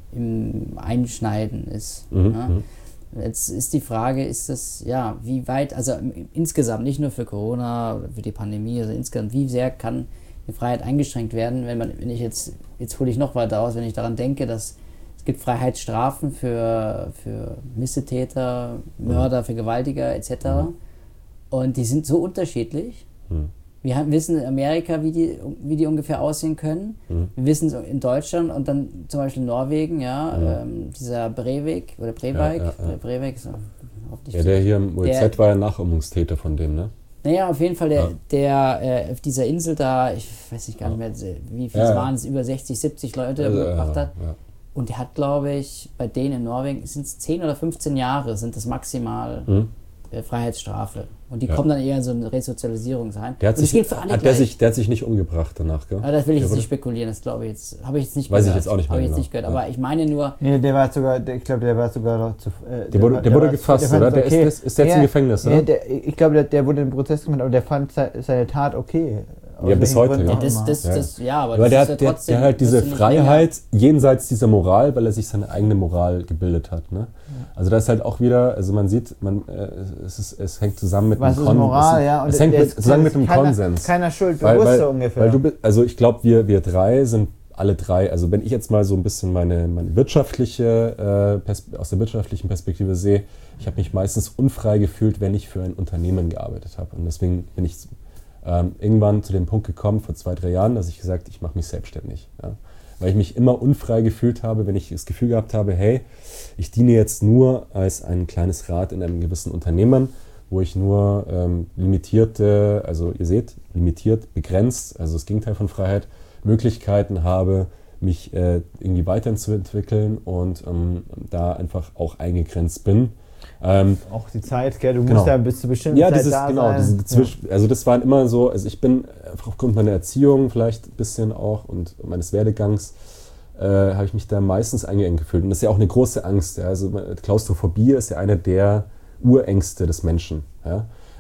im Einschneiden ist. Mhm, ja. Jetzt ist die Frage, ist das, ja, wie weit, also insgesamt, nicht nur für Corona oder für die Pandemie, also insgesamt, wie sehr kann die Freiheit eingeschränkt werden, wenn man, wenn ich jetzt, jetzt hole ich noch weiter aus, wenn ich daran denke, dass es gibt Freiheitsstrafen für, für Missetäter, Mörder, Vergewaltiger et cetera. Mhm. Und die sind so unterschiedlich. Mhm. Wir haben, wissen in Amerika, wie die, wie die ungefähr aussehen können. Mhm. Wir wissen es in Deutschland und dann zum Beispiel in Norwegen, ja, mhm. ähm, dieser Breivik oder Breivik, ja, ja, ja. Breivik ist auch nicht ja, der hier im O E Z der, war ja Nachahmungstäter von dem, ne? Naja, auf jeden Fall, der, ja. der äh, auf dieser Insel da, ich weiß nicht gar nicht mehr, wie viele ja, es waren, es über sechzig, siebzig Leute also, umgebracht hat. Ja, ja. Und der hat, glaube ich, bei denen in Norwegen, sind es zehn oder fünfzehn Jahre, sind das maximal mhm. äh, Freiheitsstrafe. Und die ja. kommen dann eher in so eine Resozialisierung sein. Der hat, und sich, das gilt für alle hat der, sich, der hat sich nicht umgebracht danach, gell? Aber das will ich der jetzt nicht spekulieren, das glaube ich jetzt, habe ich jetzt nicht Weiß gehört. ich jetzt auch nicht mehr Habe ich genau. jetzt nicht gehört, ja. aber ich meine nur... Nee, der war sogar, der, ich glaube, der war sogar noch zu... Äh, der wurde, der der wurde war, gefasst, der oder? Der okay. ist, ist der jetzt ja, im Gefängnis, oder? Ja, der, ich glaube, der, der wurde in Prozess gemacht, aber der fand seine Tat okay. Ja, bis heute, ja. Das, das, das, ja, aber weil das der, ist ja trotzdem... Der, der halt diese Freiheit jenseits dieser Moral, weil er sich seine eigene Moral gebildet hat, ne? Ja. Also das ist halt auch wieder, also man sieht, man, äh, es, ist, es hängt zusammen mit Was dem Konsens. Moral, ja. Und es hängt mit, zusammen mit dem keiner, Konsens. Keiner Schuld, weil, bewusst weil, so ungefähr. Weil du, also ich glaube, wir, wir drei sind alle drei, also wenn ich jetzt mal so ein bisschen meine, meine wirtschaftliche, äh, Pers- aus der wirtschaftlichen Perspektive sehe, ich habe mich meistens unfrei gefühlt, wenn ich für ein Unternehmen gearbeitet habe. Und deswegen bin ich ähm, irgendwann zu dem Punkt gekommen, vor zwei, drei Jahren, dass ich gesagt habe, ich mache mich selbstständig. Ja? Weil ich mich immer unfrei gefühlt habe, wenn ich das Gefühl gehabt habe, hey, ich diene jetzt nur als ein kleines Rad in einem gewissen Unternehmen, wo ich nur ähm, limitierte, also ihr seht, limitiert, begrenzt, also das Gegenteil von Freiheit, Möglichkeiten habe, mich äh, irgendwie weiterzuentwickeln und ähm, da einfach auch eingegrenzt bin. Ähm, auch die Zeit, gell? Du musst genau. ja bis zu bestimmten ja, Zeit dieses, da genau, sein. Diese Zwisch- ja. Also das waren immer so, also ich bin aufgrund meiner Erziehung vielleicht ein bisschen auch und meines Werdegangs äh, habe ich mich da meistens eingeengt gefühlt. Und das ist ja auch eine große Angst. Ja? Also Klaustrophobie ist ja eine der Urängste des Menschen. Ja?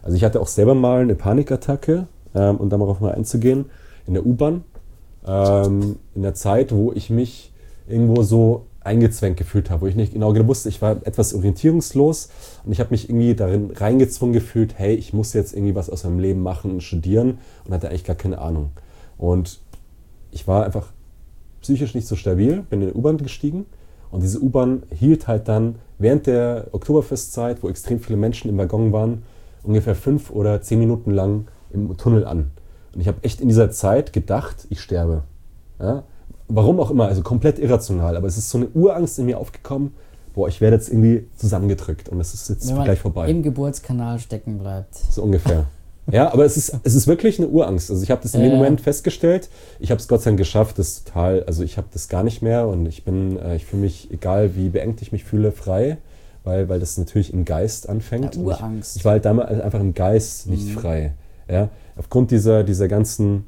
Also ich hatte auch selber mal eine Panikattacke, ähm, um darauf mal einzugehen, in der U-Bahn. Ähm, in der Zeit, wo ich mich irgendwo so eingezwängt gefühlt habe, wo ich nicht genau wusste, ich war etwas orientierungslos und ich habe mich irgendwie darin reingezwungen gefühlt, hey, ich muss jetzt irgendwie was aus meinem Leben machen und studieren und hatte eigentlich gar keine Ahnung. Und ich war einfach psychisch nicht so stabil, bin in die U-Bahn gestiegen und diese U-Bahn hielt halt dann während der Oktoberfestzeit, wo extrem viele Menschen im Waggon waren, ungefähr fünf oder zehn Minuten lang im Tunnel an. Und ich habe echt in dieser Zeit gedacht, ich sterbe. Ja? Warum auch immer, also komplett irrational, aber es ist so eine Urangst in mir aufgekommen, boah, ich werde jetzt irgendwie zusammengedrückt und es ist jetzt gleich vorbei. Im Geburtskanal stecken bleibt. So ungefähr. Ja, aber es ist, es ist wirklich eine Urangst. Also ich habe das in dem äh. Moment festgestellt. Ich habe es Gott sei Dank geschafft, das total, also ich habe das gar nicht mehr und ich bin, äh, ich fühle mich, egal wie beengt ich mich fühle, frei, weil, weil das natürlich im Geist anfängt. Ja, Urangst. Ich, ich war halt damals einfach im Geist nicht mhm. frei. Ja? Aufgrund dieser, dieser ganzen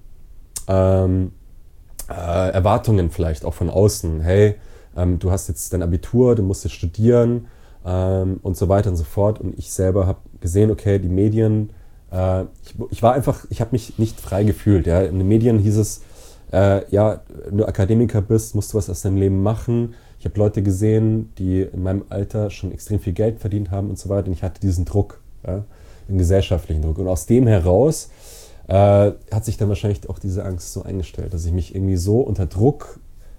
ähm, äh, Erwartungen vielleicht auch von außen. Hey, ähm, du hast jetzt dein Abitur, du musst jetzt studieren ähm, und so weiter und so fort. Und ich selber habe gesehen, okay, die Medien, äh, ich, ich war einfach, ich habe mich nicht frei gefühlt. Ja? In den Medien hieß es, äh, ja, wenn du Akademiker bist, musst du was aus deinem Leben machen. Ich habe Leute gesehen, die in meinem Alter schon extrem viel Geld verdient haben und so weiter. Und ich hatte diesen Druck, ja, den gesellschaftlichen Druck. Und aus dem heraus äh, hat sich dann wahrscheinlich auch diese Angst so eingestellt, dass ich mich irgendwie so unter Druck,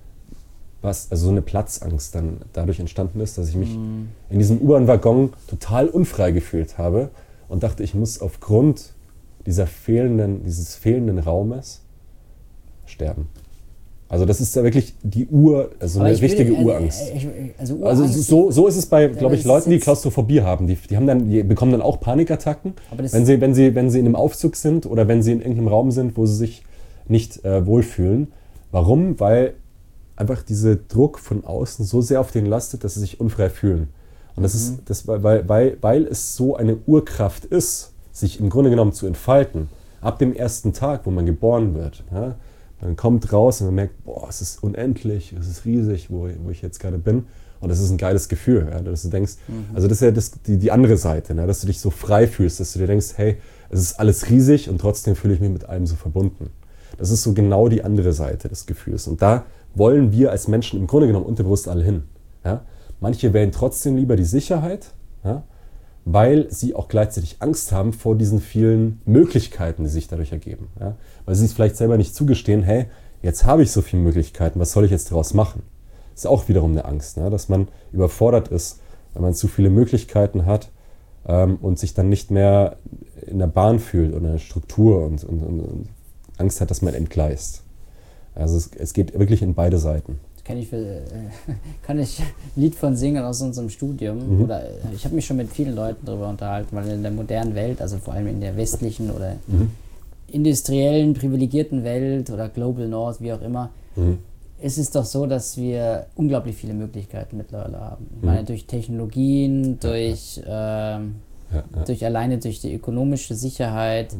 was, also so eine Platzangst dann dadurch entstanden ist, dass ich mich mm. in diesem U-Bahn-Waggon total unfrei gefühlt habe und dachte, ich muss aufgrund dieser fehlenden, dieses fehlenden Raumes sterben. Also das ist ja wirklich die Ur, also eine richtige würde, Urangst. Äh, ich, also, Urangst. Also so, so ist es bei, glaube ich, Leuten, die Klaustrophobie haben. Die, die, haben dann, die bekommen dann auch Panikattacken, wenn sie, wenn, sie, wenn sie in einem Aufzug sind oder wenn sie in irgendeinem Raum sind, wo sie sich nicht äh, wohlfühlen. Warum? Weil einfach dieser Druck von außen so sehr auf denen lastet, dass sie sich unfrei fühlen. Und das mhm. ist, das, weil, weil, weil es so eine Urkraft ist, sich im Grunde genommen zu entfalten, ab dem ersten Tag, wo man geboren wird. Ja? Man kommt raus und man merkt, boah, es ist unendlich, es ist riesig, wo, wo ich jetzt gerade bin. Und das ist ein geiles Gefühl, ja, dass du denkst, mhm. also das ist ja das, die, die andere Seite, ne, dass du dich so frei fühlst, dass du dir denkst, hey, es ist alles riesig und trotzdem fühle ich mich mit allem so verbunden. Das ist so genau die andere Seite des Gefühls. Und da wollen wir als Menschen im Grunde genommen unterbewusst alle hin. Ja. Manche wählen trotzdem lieber die Sicherheit, ja, weil sie auch gleichzeitig Angst haben vor diesen vielen Möglichkeiten, die sich dadurch ergeben. Ja? Weil sie es vielleicht selber nicht zugestehen, hey, jetzt habe ich so viele Möglichkeiten, was soll ich jetzt daraus machen? Das ist auch wiederum eine Angst, ne? Dass man überfordert ist, wenn man zu viele Möglichkeiten hat ähm, und sich dann nicht mehr in der Bahn fühlt oder in der Struktur und, und, und, und Angst hat, dass man entgleist. Also es, es geht wirklich in beide Seiten. Kann ich, für, äh, kann ich ein Lied von singen aus unserem Studium. Mhm. Oder ich habe mich schon mit vielen Leuten darüber unterhalten, weil in der modernen Welt, also vor allem in der westlichen oder mhm. industriellen, privilegierten Welt oder Global North, wie auch immer, mhm. ist es doch so, dass wir unglaublich viele Möglichkeiten mittlerweile haben. Ich meine, durch Technologien, durch, ja, ähm, ja, ja. durch alleine durch die ökonomische Sicherheit,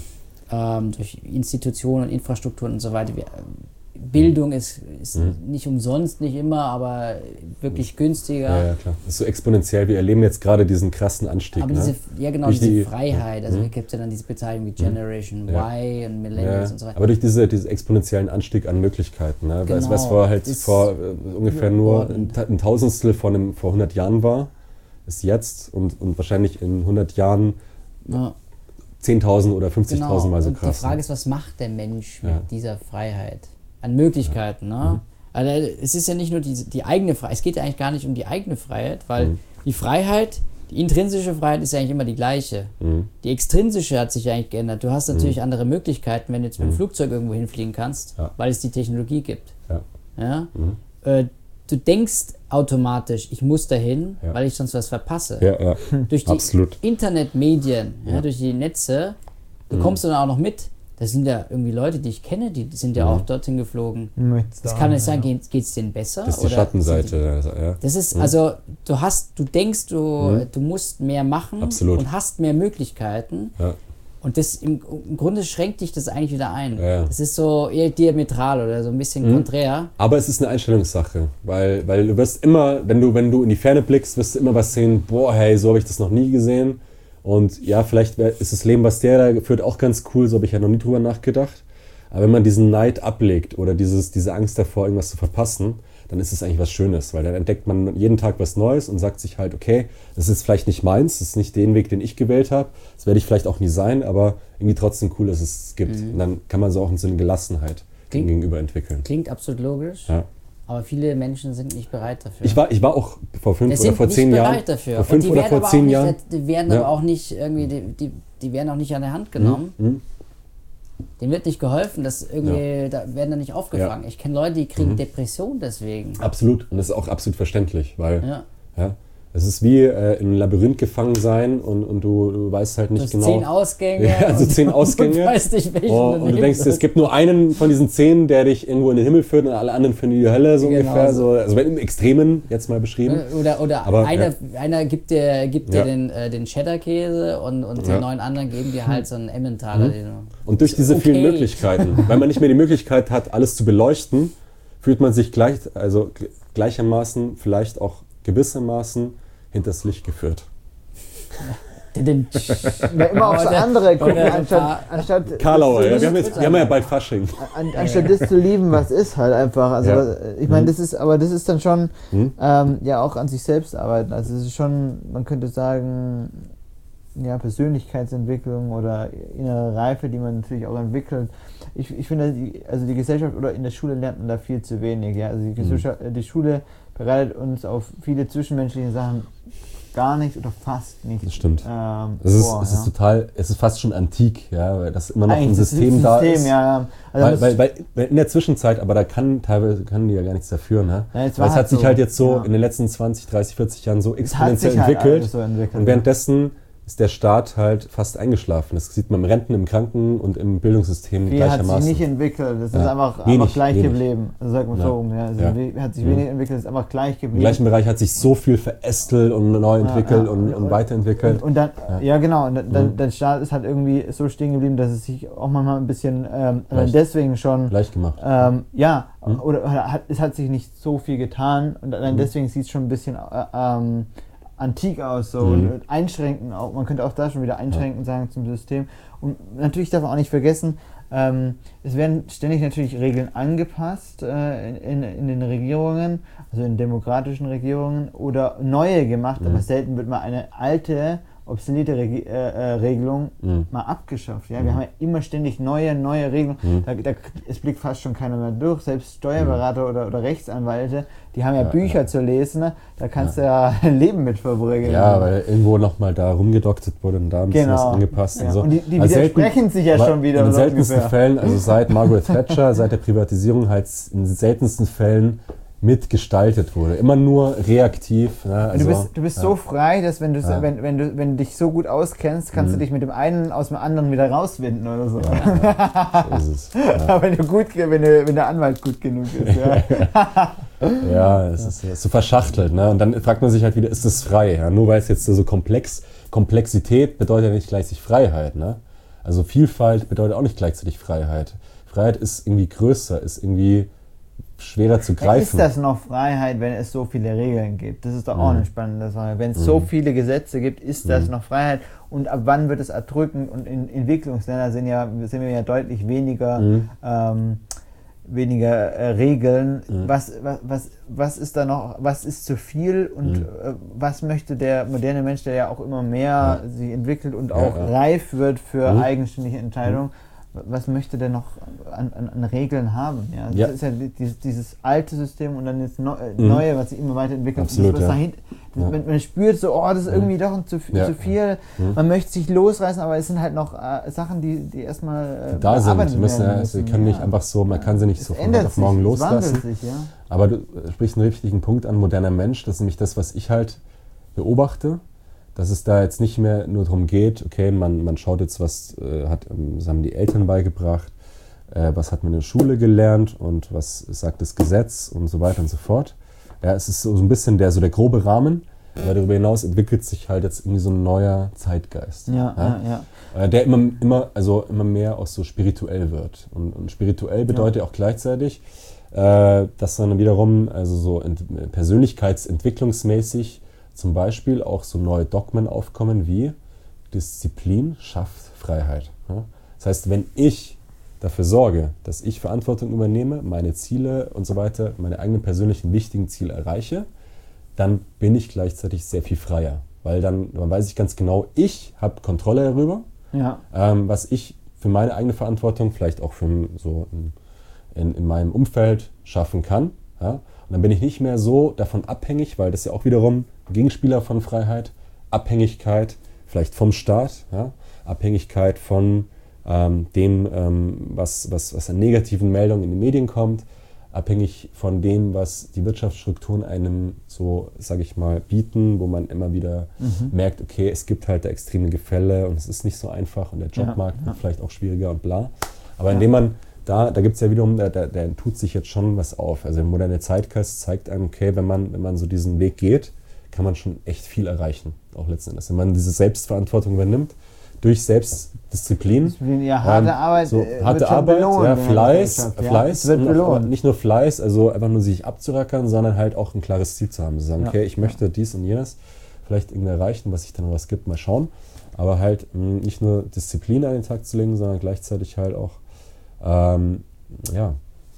ja. ähm, durch Institutionen und Infrastrukturen und so weiter. Wir, Bildung ist, ist mhm. nicht umsonst, nicht immer, aber wirklich günstiger. Ja, ja, klar. Das ist so exponentiell. Wir erleben jetzt gerade diesen krassen Anstieg. Aber ne? diese, ja, genau, durch diese die, Freiheit. Also, mhm. gibt es ja dann diese Bezeichnung wie Generation ja. Y und Millennials ja. und so weiter. Aber durch diese, diesen exponentiellen Anstieg an Möglichkeiten. Ne? Genau. Was vorher halt vor äh, ungefähr nur ein, ein Tausendstel von einem, vor hundert Jahren war, ist jetzt und, und wahrscheinlich in hundert Jahren ja. zehntausend oder fünfzigtausend genau. Mal so und krass. Die Frage ne? ist, was macht der Mensch ja. mit dieser Freiheit? An Möglichkeiten. Ja. Ne? Mhm. Also es ist ja nicht nur die, die eigene Freiheit, es geht ja eigentlich gar nicht um die eigene Freiheit, weil mhm. die Freiheit, die intrinsische Freiheit ist ja eigentlich immer die gleiche. Mhm. Die extrinsische hat sich eigentlich geändert. Du hast natürlich mhm. andere Möglichkeiten, wenn du jetzt mit dem mhm. Flugzeug irgendwo hinfliegen kannst, ja. weil es die Technologie gibt. Ja. Ja? Mhm. Äh, du denkst automatisch, ich muss dahin, ja. weil ich sonst was verpasse. Ja, ja. Durch die Absolut. Internetmedien, ja. Ja, durch die Netze, bekommst mhm. du dann auch noch mit. Das sind ja irgendwie Leute, die ich kenne, die sind ja mhm. auch dorthin geflogen. Das kann nicht sein, ja. geht es denen besser? Das ist die oder Schattenseite. Die, also, ja. Das ist, mhm. also du hast, du denkst, du, mhm. du musst mehr machen Absolut. Und hast mehr Möglichkeiten. Ja. Und das im, im Grunde schränkt dich das eigentlich wieder ein. Ja. Das ist so eher diametral oder so ein bisschen mhm. konträr. Aber es ist eine Einstellungssache, weil, weil du wirst immer, wenn du, wenn du in die Ferne blickst, wirst du immer was sehen, boah, hey, so habe ich das noch nie gesehen. Und ja, vielleicht wär, ist das Leben, was der da führt, auch ganz cool, so habe ich ja noch nie drüber nachgedacht. Aber wenn man diesen Neid ablegt oder dieses, diese Angst davor, irgendwas zu verpassen, dann ist es eigentlich was Schönes, weil dann entdeckt man jeden Tag was Neues und sagt sich halt, okay, das ist vielleicht nicht meins, das ist nicht den Weg, den ich gewählt habe, das werde ich vielleicht auch nie sein, aber irgendwie trotzdem cool, dass es es gibt. Mhm. Und dann kann man so auch so eine Gelassenheit klingt, gegenüber entwickeln. Klingt absolut logisch. Ja. Aber viele Menschen sind nicht bereit dafür. Ich war, ich war auch vor fünf oder vor zehn Jahren. Dafür. Vor fünf oder vor zehn Jahren. Die werden ja. aber auch nicht irgendwie, die, die, die werden auch nicht an der Hand genommen. Mhm. Denen wird nicht geholfen, dass irgendwie, ja. da werden da nicht aufgefangen. Ja. Ich kenne Leute, die kriegen mhm. Depressionen deswegen. Absolut. Und das ist auch absolut verständlich, weil ja. Ja, es ist wie äh, in einem Labyrinth gefangen sein und, und du, du weißt halt nicht du hast genau. zehn Ausgänge. Ja, also zehn Ausgänge. Und, weißt nicht, welchen oh, und du denkst, es gibt nur einen von diesen zehn, der dich irgendwo in den Himmel führt und alle anderen führen in die Hölle, so genau ungefähr. So. Also im Extremen jetzt mal beschrieben. Oder, oder Aber, einer, ja. einer gibt dir, gibt dir ja. den, äh, den Cheddar-Käse und, und ja. die neun anderen geben dir halt so einen Emmentaler. Mhm. Und durch diese okay. vielen Möglichkeiten, weil man nicht mehr die Möglichkeit hat, alles zu beleuchten, fühlt man sich gleich, also gleichermaßen, vielleicht auch gewissermaßen hinters Licht geführt. Ja, immer auf so andere gucken, anstatt, anstatt Karlauer, ja, wir haben, jetzt, wir haben ja bald Fasching. An, anstatt das zu lieben, was ist halt einfach. Also ja. ich meine, das ist, aber das ist dann schon hm? ähm, ja auch an sich selbst arbeiten. Also es ist schon, man könnte sagen, ja, Persönlichkeitsentwicklung oder innere Reife, die man natürlich auch entwickelt. Ich, ich finde, die, also die Gesellschaft oder in der Schule lernt man da viel zu wenig. Ja? Also die, Gesellschaft, hm. die Schule bereitet uns auf viele zwischenmenschliche Sachen gar nicht oder fast nicht. Das stimmt. Ähm, es ist, vor, es ja. ist total, es ist fast schon antik, ja, weil das immer noch Eigentlich ein System, ein System da ist. Ja. Also weil, weil, weil in der Zwischenzeit, aber da kann teilweise kann die ja gar nichts dafür, ne? Ja, weil es halt hat sich so, halt jetzt so ja. in den letzten zwanzig, dreißig, vierzig Jahren so exponentiell halt entwickelt. so entwickelt. Und währenddessen ist der Staat halt fast eingeschlafen. Das sieht man im Renten-, im Kranken- und im Bildungssystem Viel gleichermaßen. hat sich nicht entwickelt, das ja. ist einfach, wenig, einfach gleich wenig. geblieben. Also sagt man ja. so rum, ja. Also ja. hat sich mhm. wenig entwickelt, ist einfach gleich geblieben. Im gleichen Bereich hat sich so viel verästelt und neu entwickelt ja, ja. Und, und, und weiterentwickelt. Und, und dann, ja. ja genau, und dann, mhm. der Staat ist halt irgendwie so stehen geblieben, dass es sich auch manchmal ein bisschen ähm, deswegen schon gleich gemacht. Ähm, ja, mhm. oder hat, es hat sich nicht so viel getan und allein mhm. deswegen sieht es schon ein bisschen äh, ähm, antik aus, so mhm. und einschränken auch, man könnte auch da schon wieder einschränken ja. sagen zum System. Und natürlich darf man auch nicht vergessen, ähm, es werden ständig natürlich Regeln angepasst äh, in, in, in den Regierungen, also in demokratischen Regierungen oder neue gemacht, mhm. aber selten wird mal eine alte, obsolete Reg- äh, äh, Regelung mhm. mal abgeschafft. Ja? Wir mhm. haben ja immer ständig neue, neue Regelungen. Mhm. Da, da, es blickt fast schon keiner mehr durch. Selbst Steuerberater mhm. oder, oder Rechtsanwälte, die haben ja, ja Bücher ja. zu lesen. Ne? Da kannst ja. du ja Leben mit verbringen. Ja, weil irgendwo nochmal da rumgedoktert wurde und da ein bisschen genau. was angepasst. Ja. Und, so. Und die, die also widersprechen selten, sich ja schon wieder. In den so seltensten ungefähr. Fällen, also seit Margaret Thatcher, seit der Privatisierung, halt in den seltensten Fällen mitgestaltet wurde. Immer nur reaktiv. Ne? Also, du bist, du bist ja. so frei, dass wenn du, ja. wenn, wenn, du, wenn du dich so gut auskennst, kannst mhm. du dich mit dem einen aus dem anderen wieder rauswinden oder so. Ja, ja. So ist es. Ja. wenn, du gut, wenn, du, wenn der Anwalt gut genug ist. Ja, ja es ist, es ist so verschachtelt. Ne? Und dann fragt man sich halt wieder, ist das frei? Ja? Nur weil es jetzt so komplex, Komplexität bedeutet ja nicht gleichzeitig Freiheit. Ne? Also Vielfalt bedeutet auch nicht gleichzeitig Freiheit. Freiheit ist irgendwie größer, ist irgendwie schwerer zu greifen. Ist das noch Freiheit, wenn es so viele Regeln gibt? Das ist doch auch mhm. eine spannende Sache. Wenn es mhm. so viele Gesetze gibt, ist das mhm. noch Freiheit? Und ab wann wird es erdrückend? Und in Entwicklungsländern sind, ja, sind wir ja deutlich weniger, mhm. ähm, weniger äh, Regeln. Mhm. Was, was, was, was ist da noch, was ist zu viel? Und mhm. äh, was möchte der moderne Mensch, der ja auch immer mehr ja. sich entwickelt und auch ja, ja. reif wird für mhm. eigenständige Entscheidungen, was möchte der noch an, an, an Regeln haben? Ja? Das ja. ist ja dieses, dieses alte System und dann das neue, was sich immer weiterentwickelt. Absolut, das, ja. dahin, das, ja. man, man spürt so, oh, das ist irgendwie doch zu, ja. zu viel. Mhm. Man möchte sich losreißen, aber es sind halt noch äh, Sachen, die, die erstmal äh, da sind. Die müssen, ja, sie können nicht ja. einfach so, man kann sie nicht es so von heute auf morgen sich, loslassen. Sich, ja. Aber du sprichst einen richtigen Punkt an, moderner Mensch. Das ist nämlich das, was ich halt beobachte. Dass es da jetzt nicht mehr nur darum geht, okay, man, man schaut jetzt, was, äh, hat, was haben die Eltern beigebracht, äh, was hat man in der Schule gelernt und was sagt das Gesetz und so weiter und so fort. Ja, es ist so, so ein bisschen der, so der grobe Rahmen, aber darüber hinaus entwickelt sich halt jetzt irgendwie so ein neuer Zeitgeist. Ja, ja? Ja, ja. Äh, der immer, immer, also immer mehr auch so spirituell wird. Und, und spirituell bedeutet ja auch gleichzeitig, äh, dass dann wiederum, also so ent- persönlichkeitsentwicklungsmäßig zum Beispiel auch so neue Dogmen aufkommen wie Disziplin schafft Freiheit. Ja? Das heißt, wenn ich dafür sorge, dass ich Verantwortung übernehme, meine Ziele und so weiter, meine eigenen persönlichen wichtigen Ziele erreiche, dann bin ich gleichzeitig sehr viel freier. Weil dann, dann weiß ich ganz genau, ich habe Kontrolle darüber, Ja. ähm, was ich für meine eigene Verantwortung, vielleicht auch für so in, in, in meinem Umfeld schaffen kann. Ja? Und dann bin ich nicht mehr so davon abhängig, weil das ja auch wiederum Gegenspieler von Freiheit, Abhängigkeit vielleicht vom Staat, ja? Abhängigkeit von ähm, dem, ähm, was, was, was an negativen Meldungen in den Medien kommt, abhängig von dem, was die Wirtschaftsstrukturen einem so, sage ich mal, bieten, wo man immer wieder mhm. merkt, okay, es gibt halt da extreme Gefälle und es ist nicht so einfach und der Jobmarkt ja, ja. wird vielleicht auch schwieriger und bla. Aber ja. indem man da, da gibt es ja wiederum, da, da, da tut sich jetzt schon was auf. Also der moderne Zeitgeist zeigt einem, okay, wenn man, wenn man so diesen Weg geht, kann man schon echt viel erreichen, auch letzten Endes. Wenn man diese Selbstverantwortung übernimmt, durch Selbstdisziplin. Ja, harte ähm, Arbeit, so, harte Arbeit, belohnt, ja, Fleiß, ja, Fleiß wird belohnt. Nicht nur Fleiß, also einfach nur sich abzurackern, sondern halt auch ein klares Ziel zu haben. Zu sagen, ja. okay, ich möchte dies und jenes vielleicht irgendwie erreichen, was sich dann noch was gibt, mal schauen. Aber halt mh, nicht nur Disziplin an den Tag zu legen, sondern gleichzeitig halt auch ähm, ja,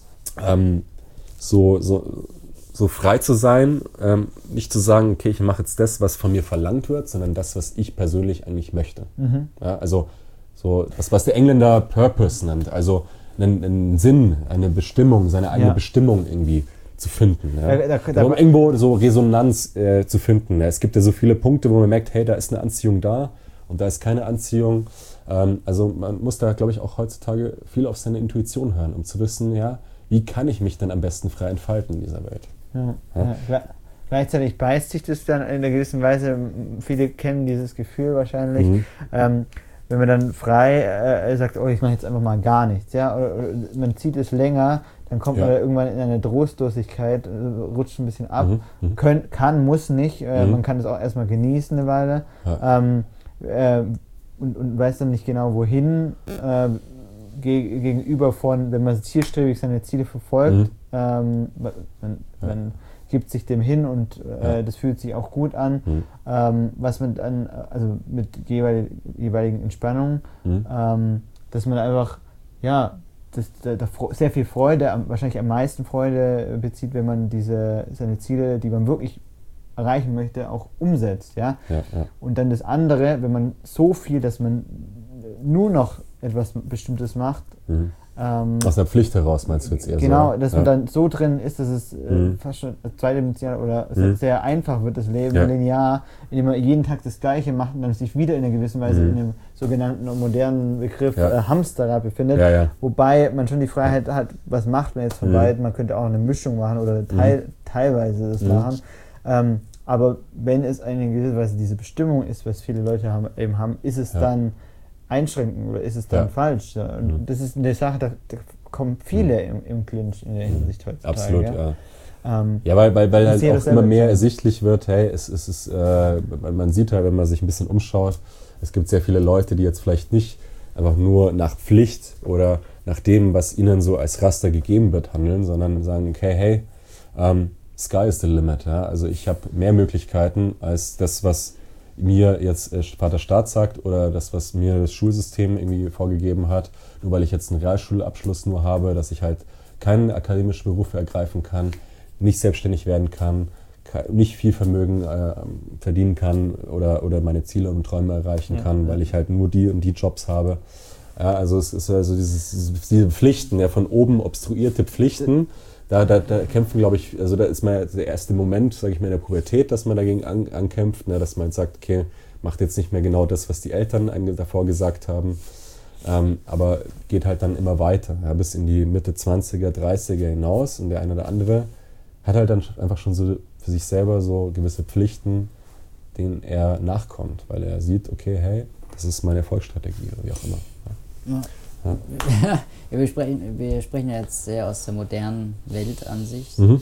ähm, so, so, so frei zu sein, ähm, nicht zu sagen, okay, ich mache jetzt das, was von mir verlangt wird, sondern das, was ich persönlich eigentlich möchte. Mhm. Ja, also so das, was der Engländer Purpose nennt, also einen, einen Sinn, eine Bestimmung, seine eigene ja. Bestimmung irgendwie zu finden. Ja. Da, da, da, um irgendwo so Resonanz äh, zu finden. Ja. Es gibt ja so viele Punkte, wo man merkt, hey, da ist eine Anziehung da und da ist keine Anziehung. Ähm, also man muss da, glaube ich, auch heutzutage viel auf seine Intuition hören, um zu wissen, ja, wie kann ich mich denn am besten frei entfalten in dieser Welt. Ja, ja. Ja. Gleichzeitig beißt sich das dann in einer gewissen Weise, viele kennen dieses Gefühl wahrscheinlich, mhm. ähm, wenn man dann frei äh, sagt, oh, ich mache jetzt einfach mal gar nichts, ja, oder, oder man zieht es länger, dann kommt ja. man irgendwann in eine Trostlosigkeit, rutscht ein bisschen ab, mhm. Kön- kann, muss nicht, äh, mhm. man kann es auch erstmal genießen eine Weile ja. ähm, äh, und, und weiß dann nicht genau wohin, äh, ge- gegenüber von, wenn man zielstrebig seine Ziele verfolgt, mhm. ähm, man, man, ja. man gibt sich dem hin und äh, ja. das fühlt sich auch gut an, mhm. ähm, was man dann, also mit jeweilig, jeweiligen Entspannungen, mhm. ähm, dass man einfach, ja, das, da, da sehr viel Freude, wahrscheinlich am meisten Freude bezieht, wenn man diese, seine Ziele, die man wirklich erreichen möchte, auch umsetzt, ja? Ja, ja. Und dann das andere, wenn man so viel, dass man nur noch etwas Bestimmtes macht, mhm. ähm, aus einer Pflicht heraus meinst du jetzt eher genau, so? Dass ja. man dann so drin ist, dass es äh, mhm. fast schon zweidimensional oder mhm. sehr einfach wird, das Leben, ja. linear, indem man jeden Tag das Gleiche macht und dann sich wieder in einer gewissen Weise mhm. in dem sogenannten modernen Begriff ja. äh, Hamsterrad befindet, ja, ja. wobei man schon die Freiheit hat, was macht man jetzt von mhm. beiden, man könnte auch eine Mischung machen oder teil, mhm. teilweise das mhm. machen, ähm, aber wenn es eine gewisse Weise diese Bestimmung ist, was viele Leute haben, eben haben, ist es ja. dann einschränken oder ist es dann ja. falsch? Und mhm. das ist eine Sache, da, da kommen viele mhm. im, im Clinch in der Hinsicht heutzutage. Absolut, ja. ja. Ähm, ja, weil, weil, weil halt auch immer mehr ersichtlich wird, hey, es, es ist, äh, man sieht halt, wenn man sich ein bisschen umschaut, es gibt sehr viele Leute, die jetzt vielleicht nicht einfach nur nach Pflicht oder nach dem, was ihnen so als Raster gegeben wird, handeln, sondern sagen, okay, hey, ähm, Sky is the limit. Ja? Also ich habe mehr Möglichkeiten als das, was mir jetzt äh, Vater Staat sagt oder das, was mir das Schulsystem irgendwie vorgegeben hat. Nur weil ich jetzt einen Realschulabschluss nur habe, dass ich halt keine akademischen Berufe ergreifen kann, nicht selbstständig werden kann, nicht viel Vermögen äh, verdienen kann oder, oder meine Ziele und Träume erreichen ja, kann, ja. weil ich halt nur die und die Jobs habe. Ja, also es ist also dieses, diese Pflichten, ja, von oben obstruierte Pflichten. Da, da, da kämpfen, glaube ich, also da ist mal der erste Moment, sage ich mal, in der Pubertät, dass man dagegen an, ankämpft, ne, dass man sagt, okay, macht jetzt nicht mehr genau das, was die Eltern einem davor gesagt haben, ähm, aber geht halt dann immer weiter, ja, bis in die Mitte zwanziger, dreißiger hinaus und der eine oder andere hat halt dann einfach schon so für sich selber so gewisse Pflichten, denen er nachkommt, weil er sieht, okay, hey, das ist meine Erfolgsstrategie oder wie auch immer. Ja. Ja. Ja. Ja, wir, sprechen, wir sprechen ja jetzt sehr aus der modernen Weltansicht. Mhm.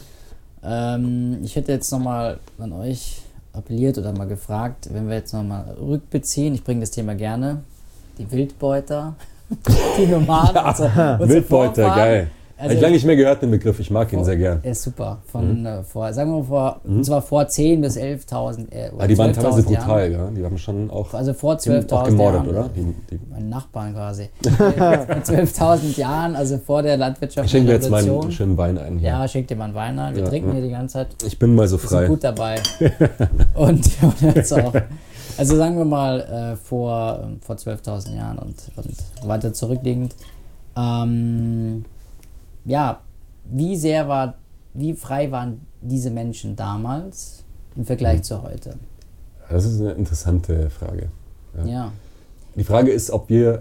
Ähm, ich hätte jetzt nochmal an euch appelliert oder mal gefragt, wenn wir jetzt nochmal rückbeziehen, ich bringe das Thema gerne, die Wildbeuter, die Nomaden, ja, unsere, unsere Wildbeuter, Vorfahren, geil. Habe ich lange nicht mehr gehört, den Begriff. Ich mag ihn vor, sehr gern. Er ist super. Von mhm. äh, vor, sagen wir mal, vor, mhm. und zwar vor zehntausend bis elftausend. Äh, ah, die waren teilweise brutal, ja. Die haben schon auch, also vor zwölftausend gemordet, Jahren, oder? Die, die meine Nachbarn quasi. Vor zwölftausend Jahren, also vor der Landwirtschaft. Ich schenke mir jetzt mal einen schönen Wein ein hier. Ja, schenk dir mal einen Wein ein. Wir ja, trinken ja. hier die ganze Zeit. Ich bin mal so wir frei. Sind gut dabei. und, und jetzt auch. Also sagen wir mal äh, vor, vor zwölftausend Jahren und, und weiter zurückliegend. Ähm, ja, wie sehr war, wie frei waren diese Menschen damals im Vergleich mhm. zu heute? Das ist eine interessante Frage. Ja. ja. Die Frage ist, ob wir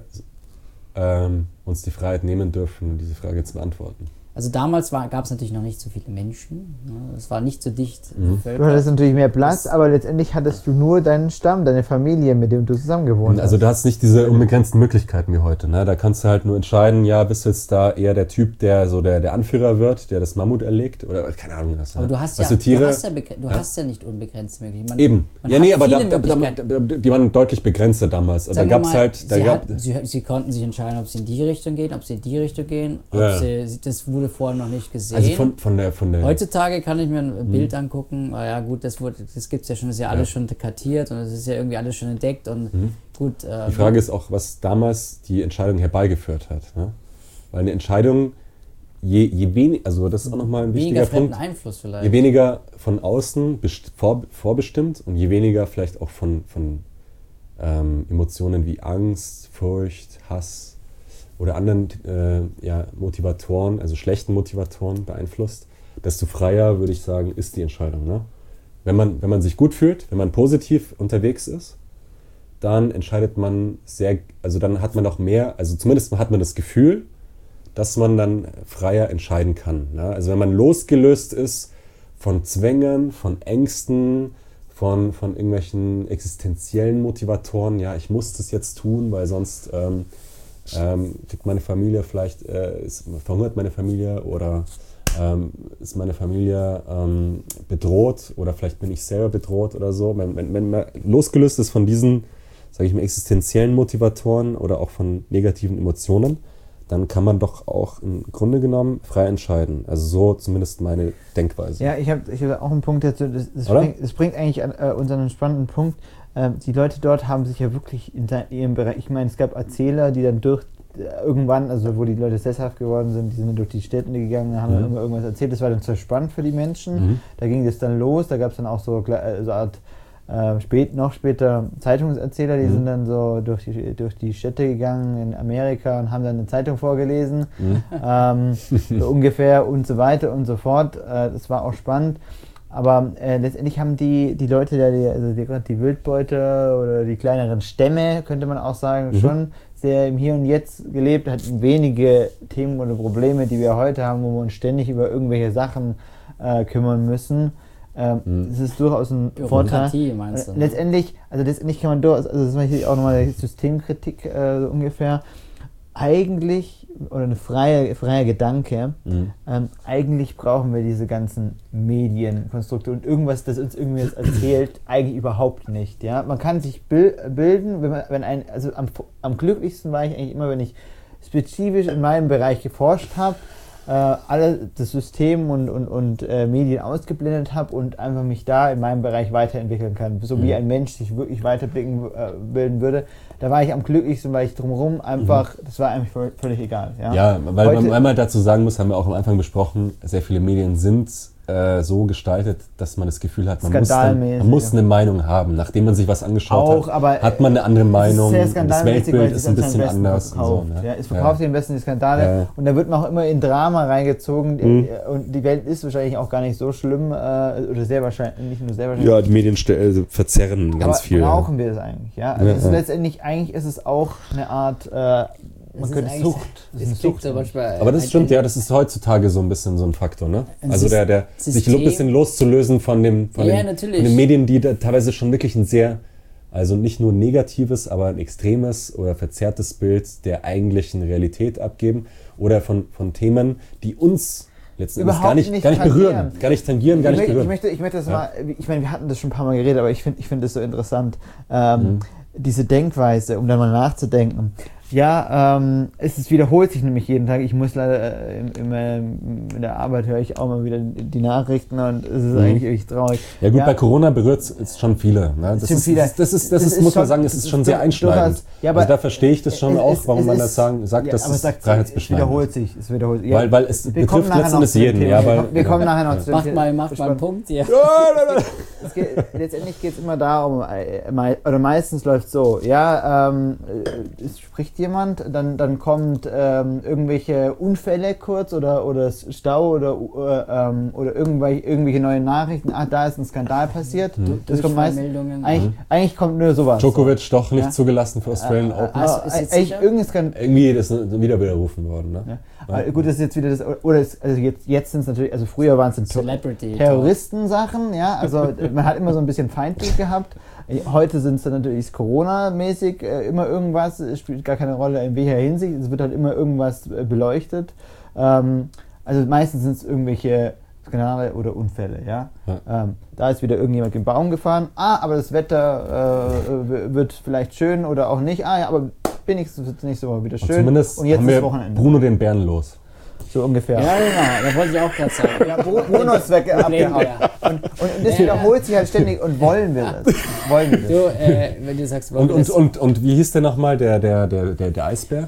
ähm, uns die Freiheit nehmen dürfen, diese Frage zu beantworten. Also damals gab es natürlich noch nicht so viele Menschen. Ne? Es war nicht so dicht mhm. bevölkert. Du hattest natürlich mehr Platz, aber letztendlich hattest du nur deinen Stamm, deine Familie, mit dem du zusammen gewohnt hast. Also du hast nicht diese unbegrenzten Möglichkeiten wie heute. Ne? Da kannst du halt nur entscheiden, ja, bist du jetzt da eher der Typ, der so der, der Anführer wird, der das Mammut erlegt oder keine Ahnung. Was, aber du hast, ja, du, Tiere, du, hast, ja, du ja? hast ja nicht unbegrenzte Möglichkeiten. Man, Eben. Man ja, nee, aber da, da, da, die waren deutlich begrenzter damals. Da gab's mal, halt, da sie, gab, hat, sie, sie konnten sich entscheiden, ob sie in die Richtung gehen, ob sie in die Richtung gehen. Ob ja. sie, das wurde vorher noch nicht gesehen. Also von, von der, von der Heutzutage kann ich mir ein Bild hm. angucken, na ja gut, das, das gibt es ja schon, das ist ja alles ja. schon kartiert und es ist ja irgendwie alles schon entdeckt und hm. gut. Äh, die Frage ist auch, was damals die Entscheidung herbeigeführt hat. Ne? Weil eine Entscheidung, je, je weniger, also das ist auch nochmal ein wichtiger Punkt, Einfluss vielleicht. Je weniger von außen best, vor, vorbestimmt und je weniger vielleicht auch von, von ähm, Emotionen wie Angst, Furcht, Hass oder anderen äh, ja, Motivatoren, also schlechten Motivatoren beeinflusst, desto freier, würde ich sagen, ist die Entscheidung. Ne? Wenn man, wenn man sich gut fühlt, wenn man positiv unterwegs ist, dann entscheidet man sehr, also dann hat man auch mehr, also zumindest hat man das Gefühl, dass man dann freier entscheiden kann. Ne? Also wenn man losgelöst ist von Zwängen, von Ängsten, von, von irgendwelchen existenziellen Motivatoren, ja, ich muss das jetzt tun, weil sonst ähm, ähm, kriegt meine Familie vielleicht, äh, ist, verhungert meine Familie oder ähm, ist meine Familie ähm, bedroht oder vielleicht bin ich selber bedroht oder so. Wenn, wenn, wenn man losgelöst ist von diesen, sage ich mal, existenziellen Motivatoren oder auch von negativen Emotionen, dann kann man doch auch im Grunde genommen frei entscheiden. Also so zumindest meine Denkweise. Ja, ich habe ich hab auch einen Punkt dazu. Das, das, bringt, das bringt eigentlich an, äh, uns an einen spannenden Punkt. Ähm, die Leute dort haben sich ja wirklich in ihrem Bereich, ich meine, es gab Erzähler, die dann durch äh, irgendwann, also wo die Leute sesshaft geworden sind, die sind dann durch die Städte gegangen, haben mhm. dann irgendwas erzählt. Das war dann sehr spannend für die Menschen. Mhm. Da ging das dann los. Da gab es dann auch so, äh, so eine Art Äh, spät, noch später Zeitungserzähler, die mhm. sind dann so durch die, durch die Städte gegangen in Amerika und haben dann eine Zeitung vorgelesen, mhm. ähm, so ungefähr und so weiter und so fort. Äh, das war auch spannend. Aber äh, letztendlich haben die, die Leute, die, also die, die Wildbeute oder die kleineren Stämme, könnte man auch sagen, mhm. schon sehr im Hier und Jetzt gelebt, hatten wenige Themen oder Probleme, die wir heute haben, wo wir uns ständig über irgendwelche Sachen äh, kümmern müssen. Ähm, mhm. Das ist durchaus ein Vorteil. Meinst du, ne? Letztendlich, also letztendlich kann man durchaus, also das ist auch nochmal die Systemkritik äh, so ungefähr, eigentlich, oder eine freie, freier Gedanke, mhm. ähm, eigentlich brauchen wir diese ganzen Medienkonstrukte und irgendwas, das uns irgendwie das erzählt, eigentlich überhaupt nicht. Ja? Man kann sich bil- bilden, wenn man, wenn ein, also am, am glücklichsten war ich eigentlich immer, wenn ich spezifisch in meinem Bereich geforscht habe, äh, alle das System und, und, und äh, Medien ausgeblendet habe und einfach mich da in meinem Bereich weiterentwickeln kann, so mhm. wie ein Mensch sich wirklich weiterbilden äh, bilden würde. Da war ich am glücklichsten, weil ich drumherum einfach, mhm. das war eigentlich völlig egal. Ja, ja weil, Heute, weil man dazu sagen muss, haben wir auch am Anfang besprochen, sehr viele Medien sind äh, so gestaltet, dass man das Gefühl hat, man muss, dann, man muss eine Meinung haben. Nachdem man sich was angeschaut auch, hat, aber, hat man eine andere Meinung. Das, das Weltbild ist ein bisschen anders. So, ne? Ja, es verkauft sich am besten die Skandale ja. und da wird man auch immer in Drama reingezogen mhm. und die Welt ist wahrscheinlich auch gar nicht so schlimm äh, oder sehr wahrscheinlich, nicht nur sehr wahrscheinlich. Ja, die Medien st- verzerren ganz aber viel. Brauchen wir das eigentlich? Ja, also ja, es ist ja. letztendlich, eigentlich ist es auch eine Art äh, man könnte Sucht. Das ist Sucht. Aber das stimmt, ja, das ist heutzutage so ein bisschen so ein Faktor, ne? Also der, der sich ein bisschen loszulösen von dem, von, ja, den, von den Medien, die da teilweise schon wirklich ein sehr, also nicht nur negatives, aber ein extremes oder verzerrtes Bild der eigentlichen Realität abgeben oder von, von Themen, die uns letzten Endes gar nicht, nicht, gar nicht berühren, gar nicht tangieren, gar ich nicht möchte, berühren. Ich möchte, ich möchte das ja. mal, ich meine, wir hatten das schon ein paar Mal geredet, aber ich finde ich finde das so interessant, ähm, mhm. diese Denkweise, um dann mal nachzudenken. Ja, ähm, es ist, wiederholt sich nämlich jeden Tag. Ich muss leider äh, immer in der Arbeit höre ich auch mal wieder die Nachrichten und es ist Mhm. eigentlich echt traurig. Ja gut, bei Corona berührt es schon viele. Ne? Das, Sind ist, viele. das, das ist, das Das ist, ist muss man schon- sagen, es ist schon sehr du- einschneidend. du hast- ja, aber also da verstehe ich das schon es auch, ist- warum es man ist- das sagen, sagt, ja, dass aber es sagt, freiheitsbeschneidend es wiederholt ist. sich, es wiederholt sich. Weil, weil es wir betrifft kommen nachher letzten noch Endes zu dem jeden. Thema. Ja, weil, wir, wir kommen nachher noch zu dem Macht Thema. mal, macht mal einen Punkt hier. Es geht, letztendlich geht es immer darum, äh, mei- oder meistens läuft es so, ja, ähm, äh, es spricht jemand, dann, dann kommt ähm, irgendwelche Unfälle kurz oder, oder Stau oder, äh, ähm, oder irgendwelche, irgendwelche neue Nachrichten, ach, da ist ein Skandal passiert. Mhm. Das kommt meistens, Durchfallmeldungen. eigentlich, eigentlich kommt nur sowas. Djokovic doch nicht Ja. zugelassen für Australian Äh, Open. äh, Ah, ist jetzt eigentlich sicher? irgendein Skandal. Irgendwie ist es wieder widerrufen worden. Ne? Ja. Aber gut, das ist jetzt wieder das, oder es, also jetzt, jetzt sind es natürlich, also früher waren es dann Celebrity. Terroristensachen, ja, also man hat immer so ein bisschen Feindbild gehabt. Heute sind es dann natürlich Corona-mäßig äh, immer irgendwas, es spielt gar keine Rolle in welcher Hinsicht, es wird halt immer irgendwas äh, beleuchtet. Ähm, also meistens sind es irgendwelche Skandale oder Unfälle, ja. Ja. Ähm, da ist wieder irgendjemand im Baum gefahren, ah, aber das Wetter äh, wird vielleicht schön oder auch nicht, ah ja, aber wenigstens wird es nächste Woche wieder Und schön. zumindest Und jetzt haben ist wir Wochenende. Bruno den Bären los. So ungefähr. Ja, genau, da wollte ich auch gerade sagen. Ja, Bruno ist weg, abgehauen. Und, und, und das Ja, wiederholt sich halt ständig. Und wollen wir das? Wollen wir das? Du, äh, wenn du sagst, Und, und, und, und wie hieß der nochmal, der, der, der, der, der Eisbär?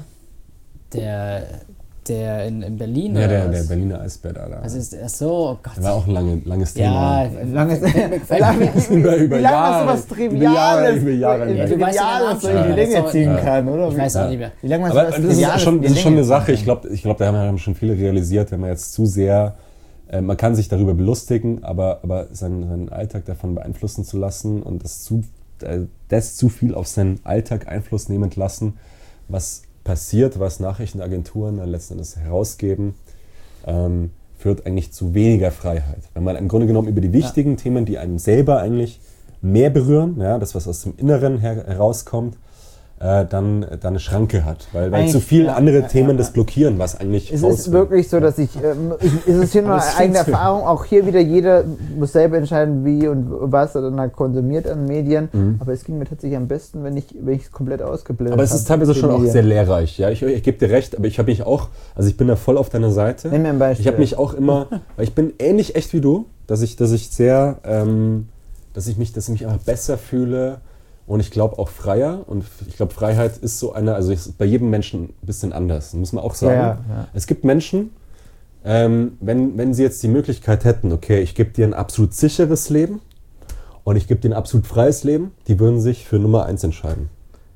der, der in, in Berlin Ja, oder der, was? der Berliner Eisbär da. da. Was ist, ach so, oh Gott. Das war auch ein lange, langes Ja, Thema. Lange, gefällt lange, mir. wie, Über- über wie lange Jahre, man sowas über Jahre, Triviales, über Jahre wie lang. Du weißt ja den Triviales Namen solche schon. Dinge Ja. ziehen Ja. kann, oder? Ich weiß Ja. auch nicht mehr. Wie lange man Aber sowas das ist Triviales schon, das ist schon eine Dinge Sache. ziehen Ich glaube, ich glaub, da haben schon viele realisiert, wenn man jetzt zu sehr, äh, man kann sich darüber belustigen, aber, aber seinen, seinen Alltag davon beeinflussen zu lassen und das zu, äh, das zu viel auf seinen Alltag Einfluss nehmend lassen, was passiert, was Nachrichtenagenturen dann letzten Endes herausgeben, ähm, führt eigentlich zu weniger Freiheit. Wenn man im Grunde genommen über die wichtigen ja. Themen, die einen selber eigentlich mehr berühren, ja, das, was aus dem Inneren her herauskommt, äh, dann, dann eine Schranke hat. Weil, weil Eigentlich, zu viele ja, andere ja, Themen ja, das ja. blockieren, was eigentlich Es raus ist will. wirklich so, dass ich, ähm, ich es ist hier nur Aber eine es eigene stimmt. Erfahrung, auch hier wieder jeder muss selber entscheiden, wie und was er dann halt konsumiert an Medien, Mhm. aber es ging mir tatsächlich am besten, wenn ich wenn ich es komplett ausgeblendet Aber es habe, ist teilweise die schon auch Medien. sehr lehrreich. Ja, ich, ich gebe dir recht, aber ich habe mich auch, also ich bin da voll auf deiner Seite. Nimm mir ein Beispiel. Ich habe mich auch immer, weil ich bin ähnlich echt wie du, dass ich, dass ich sehr, ähm, dass ich mich, dass ich mich einfach besser fühle und ich glaube auch freier. Und ich glaube, Freiheit ist so eine, also ist bei jedem Menschen ein bisschen anders, muss man auch sagen. Ja, ja, ja. Es gibt Menschen, ähm, wenn, wenn sie jetzt die Möglichkeit hätten, okay, ich gebe dir ein absolut sicheres Leben und ich gebe dir ein absolut freies Leben, die würden sich für Nummer eins entscheiden.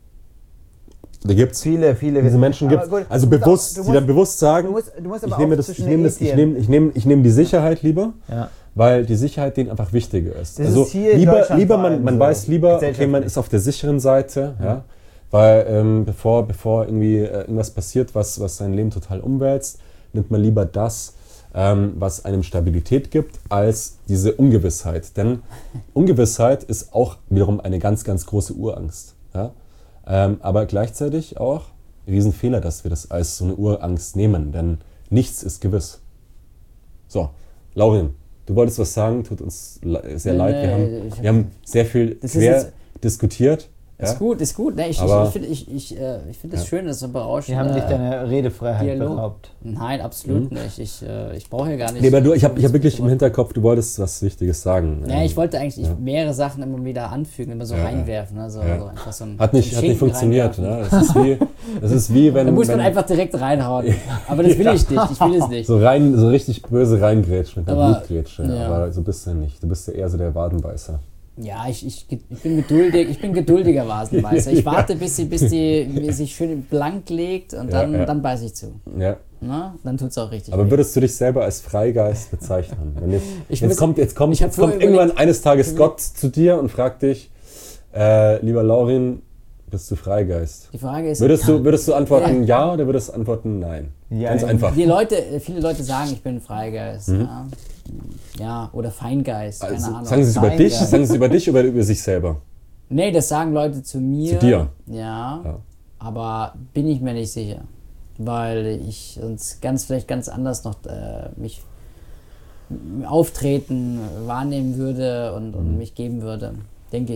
Da gibt es Viele, viele. diese Menschen Aber gibt gut, also du musst bewusst, auch- du die dann musst- bewusst sagen, du musst- du musst aber ich nehme auch das, ich zwischen nehme das, ich Ethien. nehme, ich nehme, ich nehme die Sicherheit lieber, Ja. weil die Sicherheit denen einfach wichtiger ist. Das also ist hier in lieber, Deutschland lieber vor man, allem man so, weiß lieber, okay, man gesellschaftlich. ist auf der sicheren Seite, ja, weil ähm, bevor, bevor irgendwie äh, irgendwas passiert, was, was sein Leben total umwälzt, nimmt man lieber das, ähm, was einem Stabilität gibt, als diese Ungewissheit. Denn Ungewissheit ist auch wiederum eine ganz, ganz große Urangst. Ja? Ähm, aber gleichzeitig auch ein Riesenfehler, dass wir das als so eine Urangst nehmen, denn nichts ist gewiss. So, Laurin, du wolltest was sagen, tut uns le- sehr Nee, leid. Wir nee, haben, ich hab- wir haben sehr viel Das ist quer jetzt- diskutiert. Ist Ja? gut, ist gut. Ne, ich Aber- ich, ich finde ich, ich, äh, ich find das Ja. schön, das ist so berauschend. Die haben dich äh, deine Redefreiheit Dialog. beraubt. Nein, absolut nicht. Ich, äh, ich brauche ja gar nicht. Nee, aber du, ich habe ich hab so- wirklich so- im Hinterkopf, du wolltest was Wichtiges sagen. Ja, ich wollte eigentlich Ja. ich mehrere Sachen immer wieder anfügen, immer so Ja, ja. reinwerfen. Ne? So, Ja. so einfach so ein, Hat nicht, so hat einen nicht Schinken funktioniert. reinwerfen. Ne? Das, ist wie, das ist wie wenn, Da muss man wenn einfach direkt reinhauen. Aber das will ich nicht. Ich will es nicht. so, rein, so richtig böse reingrätschen mit der Aber- Blutgrätsche. ja. Aber so bist du nicht. Du bist ja eher so der Wadenbeißer. Ja, ich, ich, ich bin geduldig, ich bin geduldiger Vasenbeißer. Ich warte, bis sie, bis die bis sich schön blank legt und Ja, dann, ja. dann beiße ich zu. Ja. Na? Dann tut es auch richtig Aber weh. würdest du dich selber als Freigeist bezeichnen? Wenn jetzt, Ich jetzt, muss- kommt, jetzt kommt, ich hab jetzt kommt vorher irgendwann überlegt- eines Tages Gott zu dir und fragt dich, äh, lieber Laurin, bist du Freigeist? Die Frage ist, Würdest du, würdest du antworten ja oder würdest du antworten nein? Ja, Ganz ja. einfach. die Leute, viele Leute sagen, ich bin Freigeist. Ja. ja, oder Feingeist, keine Mhm. Also, Ahnung. sagen sie es über Nein, dich, ja. sagen sie es über dich oder über sich selber? Nee, das sagen Leute zu mir. Zu dir? Ja, Ja. aber bin ich mir nicht sicher. Weil ich sonst ganz vielleicht ganz anders noch äh, mich auftreten, wahrnehmen würde und, Mhm. und mich geben würde. Denke ich.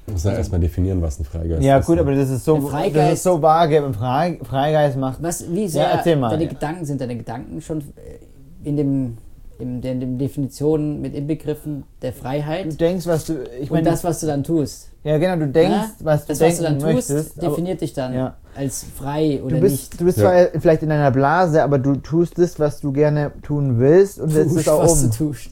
Ich muss ja erstmal definieren, was ein Freigeist Ja ist. gut, aber das ist so, Freigeist- das ist so vage. Ein Frei, Freigeist macht... Was, wie sehr Ja, erzähl mal. deine Ja. Gedanken sind deine Gedanken schon in dem in den, den Definitionen mit inbegriffen der Du Freiheit denkst, was du... Ich und meine, das, was du dann tust. ja genau, du denkst, Ja? was du das, denken was du dann tust, möchtest. aber definiert dich dann Ja. als frei oder Du bist, nicht. du bist Ja. zwar vielleicht in einer Blase, aber du tust das, was du gerne tun willst und setzt es Tust, auch was um. du tust.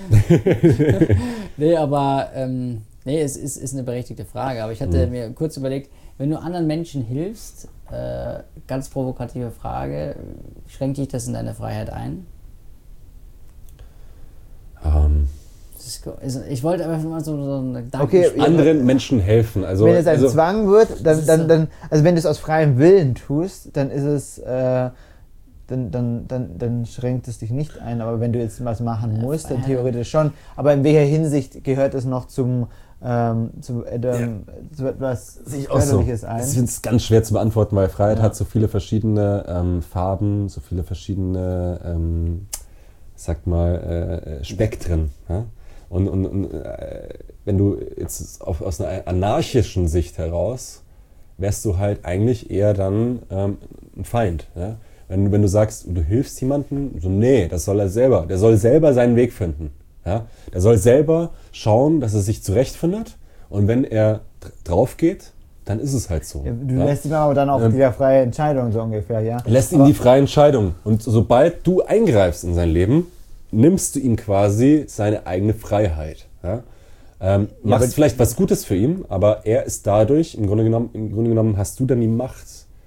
Nee, aber ähm, nee, es ist, ist eine berechtigte Frage. Aber ich hatte Mhm. mir kurz überlegt, wenn du anderen Menschen hilfst, äh, ganz provokative Frage, schränkt dich das in deine Freiheit ein? Ähm, Das ist, ist, ich wollte einfach mal so, so einen Gedanken Okay, spielen. anderen Menschen helfen. Also, Wenn es ein also, Zwang wird, dann, Das ist dann, so- dann, also wenn du es aus freiem Willen tust, dann ist es, äh, dann, dann, dann, dann schränkt es dich nicht ein. Aber wenn du jetzt was machen Ja, musst, dann Freiheit. theoretisch schon. Aber in welcher Hinsicht gehört es noch zum, ähm, zu, äh, ähm, zu etwas Sehe ich auch so. Förderliches ein? Ich finde es ganz schwer zu beantworten, weil Freiheit Ja. hat so viele verschiedene ähm, Farben, so viele verschiedene, ähm, sag mal, äh, Spektren. Ja? Und, und, und äh, wenn du jetzt auf, aus einer anarchischen Sicht heraus, wärst du halt eigentlich eher dann ähm, ein Feind. Ja? Wenn, wenn du sagst, du hilfst jemandem, so nee, das soll er selber. Der soll selber seinen Weg finden. Ja? Der soll selber schauen, dass er sich zurechtfindet. Und wenn er dr- drauf geht, dann ist es halt so. Ja, du ja? lässt ihm aber dann auch Ähm, wieder freie Entscheidung, so ungefähr, ja? Lässt ihm Aber- die freie Entscheidung. Und sobald du eingreifst in sein Leben, nimmst du ihm quasi seine eigene Freiheit. Ja? Ähm, machst aber- vielleicht was Gutes für ihn, aber er ist dadurch, im Grunde genommen, im Grunde genommen hast du dann die Macht,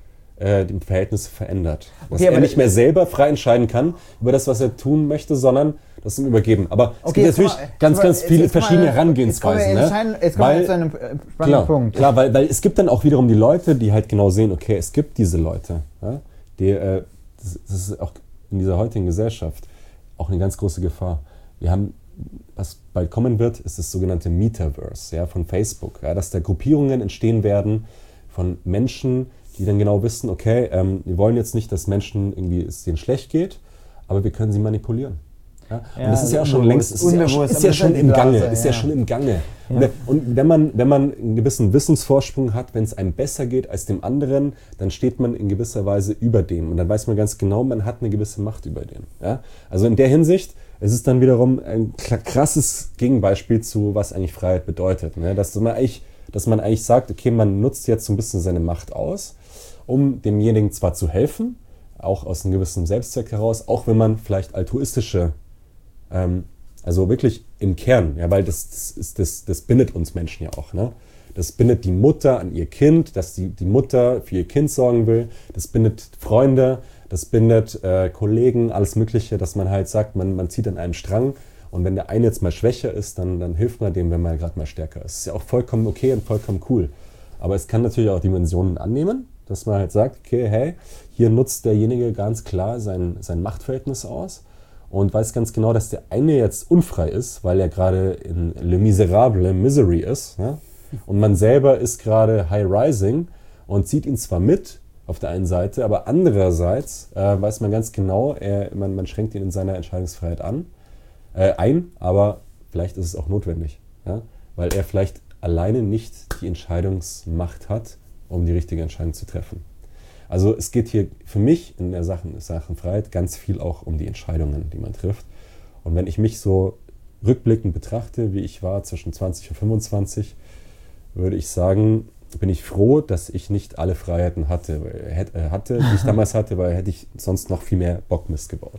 äh, die Verhältnisse verändert. Dass Okay, er aber nicht mehr selber frei entscheiden kann über das, was er tun möchte, sondern das ihm übergeben. Aber es Okay, gibt jetzt natürlich komm mal- ganz, jetzt ganz komm mal- viele jetzt komm mal- verschiedene Jetzt Herangehensweisen. kommen wir, Ne? entscheiden- jetzt kommen wir Weil- zu einem äh, spannenden Klar, Punkt. klar weil, weil es gibt dann auch wiederum die Leute, die halt genau sehen, okay, es gibt diese Leute, ja, die, äh, das, das ist auch in dieser heutigen Gesellschaft auch eine ganz große Gefahr. Wir haben, was bald kommen wird, ist das sogenannte Metaverse, ja, von Facebook, ja, dass da Gruppierungen entstehen werden von Menschen, die dann genau wissen, okay, ähm, wir wollen jetzt nicht, dass Menschen irgendwie es denen schlecht geht, aber wir können sie manipulieren. Ja? Ja, Und das ist ja auch schon unbewusst, längst, ist ja, schon- unbewusst, ist aber ja das schon ist im die Gange, Blase, ist ja ja. schon im Gange. Ja. Und, und wenn man, wenn man einen gewissen Wissensvorsprung hat, wenn es einem besser geht als dem anderen, dann steht man in gewisser Weise über dem. Und dann weiß man ganz genau, man hat eine gewisse Macht über den. Ja? Also in der Hinsicht, es ist dann wiederum ein kla- krasses Gegenbeispiel zu, was eigentlich Freiheit bedeutet. Ne? Dass man eigentlich, dass man eigentlich sagt, okay, man nutzt jetzt so ein bisschen seine Macht aus, um demjenigen zwar zu helfen, auch aus einem gewissen Selbstzweck heraus, auch wenn man vielleicht altruistische, ähm, also wirklich im Kern, ja, weil das, das, ist, das, das bindet uns Menschen ja auch. Ne? Das bindet die Mutter an ihr Kind, dass die, die Mutter für ihr Kind sorgen will. Das bindet Freunde, das bindet äh, Kollegen, alles Mögliche, dass man halt sagt, man, man zieht an einem Strang. Und wenn der eine jetzt mal schwächer ist, dann, dann hilft man dem, wenn man gerade mal stärker ist. Das ist ja auch vollkommen okay und vollkommen cool. Aber es kann natürlich auch Dimensionen annehmen, dass man halt sagt, okay, hey, hier nutzt derjenige ganz klar sein, sein Machtverhältnis aus und weiß ganz genau, dass der eine jetzt unfrei ist, weil er gerade in Le Miserable, Misery ist. Ja? Und man selber ist gerade High Rising und zieht ihn zwar mit auf der einen Seite, aber andererseits äh, weiß man ganz genau, er, man, man schränkt ihn in seiner Entscheidungsfreiheit an, äh, ein, aber vielleicht ist es auch notwendig, ja? Weil er vielleicht alleine nicht die Entscheidungsmacht hat, um die richtige Entscheidung zu treffen. Also es geht hier für mich in der Sachen, Sachen Freiheit ganz viel auch um die Entscheidungen, die man trifft. Und wenn ich mich so rückblickend betrachte, wie ich war zwischen zwanzig und fünfundzwanzig, würde ich sagen, bin ich froh, dass ich nicht alle Freiheiten hatte, äh, hatte die ich damals hatte, weil hätte ich sonst noch viel mehr Bockmist gebaut.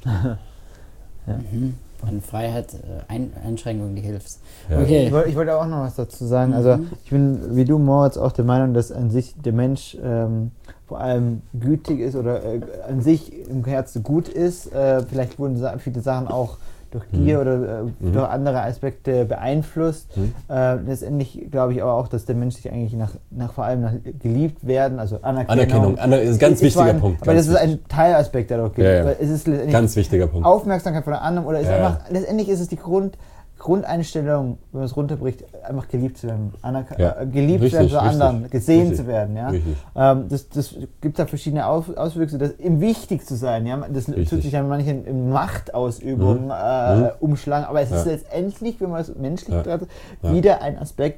Mhm. An Freiheit, äh, Ein Einschränkungen, die hilfst. Ja. Okay. Ich wollte, ich wollte auch noch was dazu sagen. Also ich bin wie du, Moritz, auch der Meinung, dass an sich der Mensch ähm, vor allem gütig ist oder äh, an sich im Herzen gut ist. Äh, vielleicht wurden sa- viele Sachen auch durch Gier Mhm. oder äh, Mhm. durch andere Aspekte beeinflusst. Mhm. Äh, letztendlich glaube ich aber auch, dass der Mensch sich eigentlich nach, nach vor allem nach geliebt werden, also Anerkennung. Anerkennung, Aner ist ein ganz ist zwar wichtiger ein, Punkt. Aber ganz das ist wichtig. ein Teilaspekt, der doch gibt. Ja, ja. Weil es ist letztendlich Ganz wichtiger Punkt. Aufmerksamkeit von der anderen oder ist Ja, ja. einfach, letztendlich ist es die Grund, Grundeinstellung, wenn man es runterbricht, einfach geliebt zu werden, anerk- Ja. äh, geliebt zu Richtig, werden von richtig, anderen, gesehen richtig, zu werden. Ja? richtig. Ähm, das das gibt da verschiedene Aus, Auswüchse, das im wichtig zu sein. Ja? Das Richtig. tut sich ja manchen in Machtausübung Mhm. äh, Mhm. umschlagen, aber es ist Ja. letztendlich, wenn man es menschlich Ja. betrachtet, Ja. wieder ein Aspekt,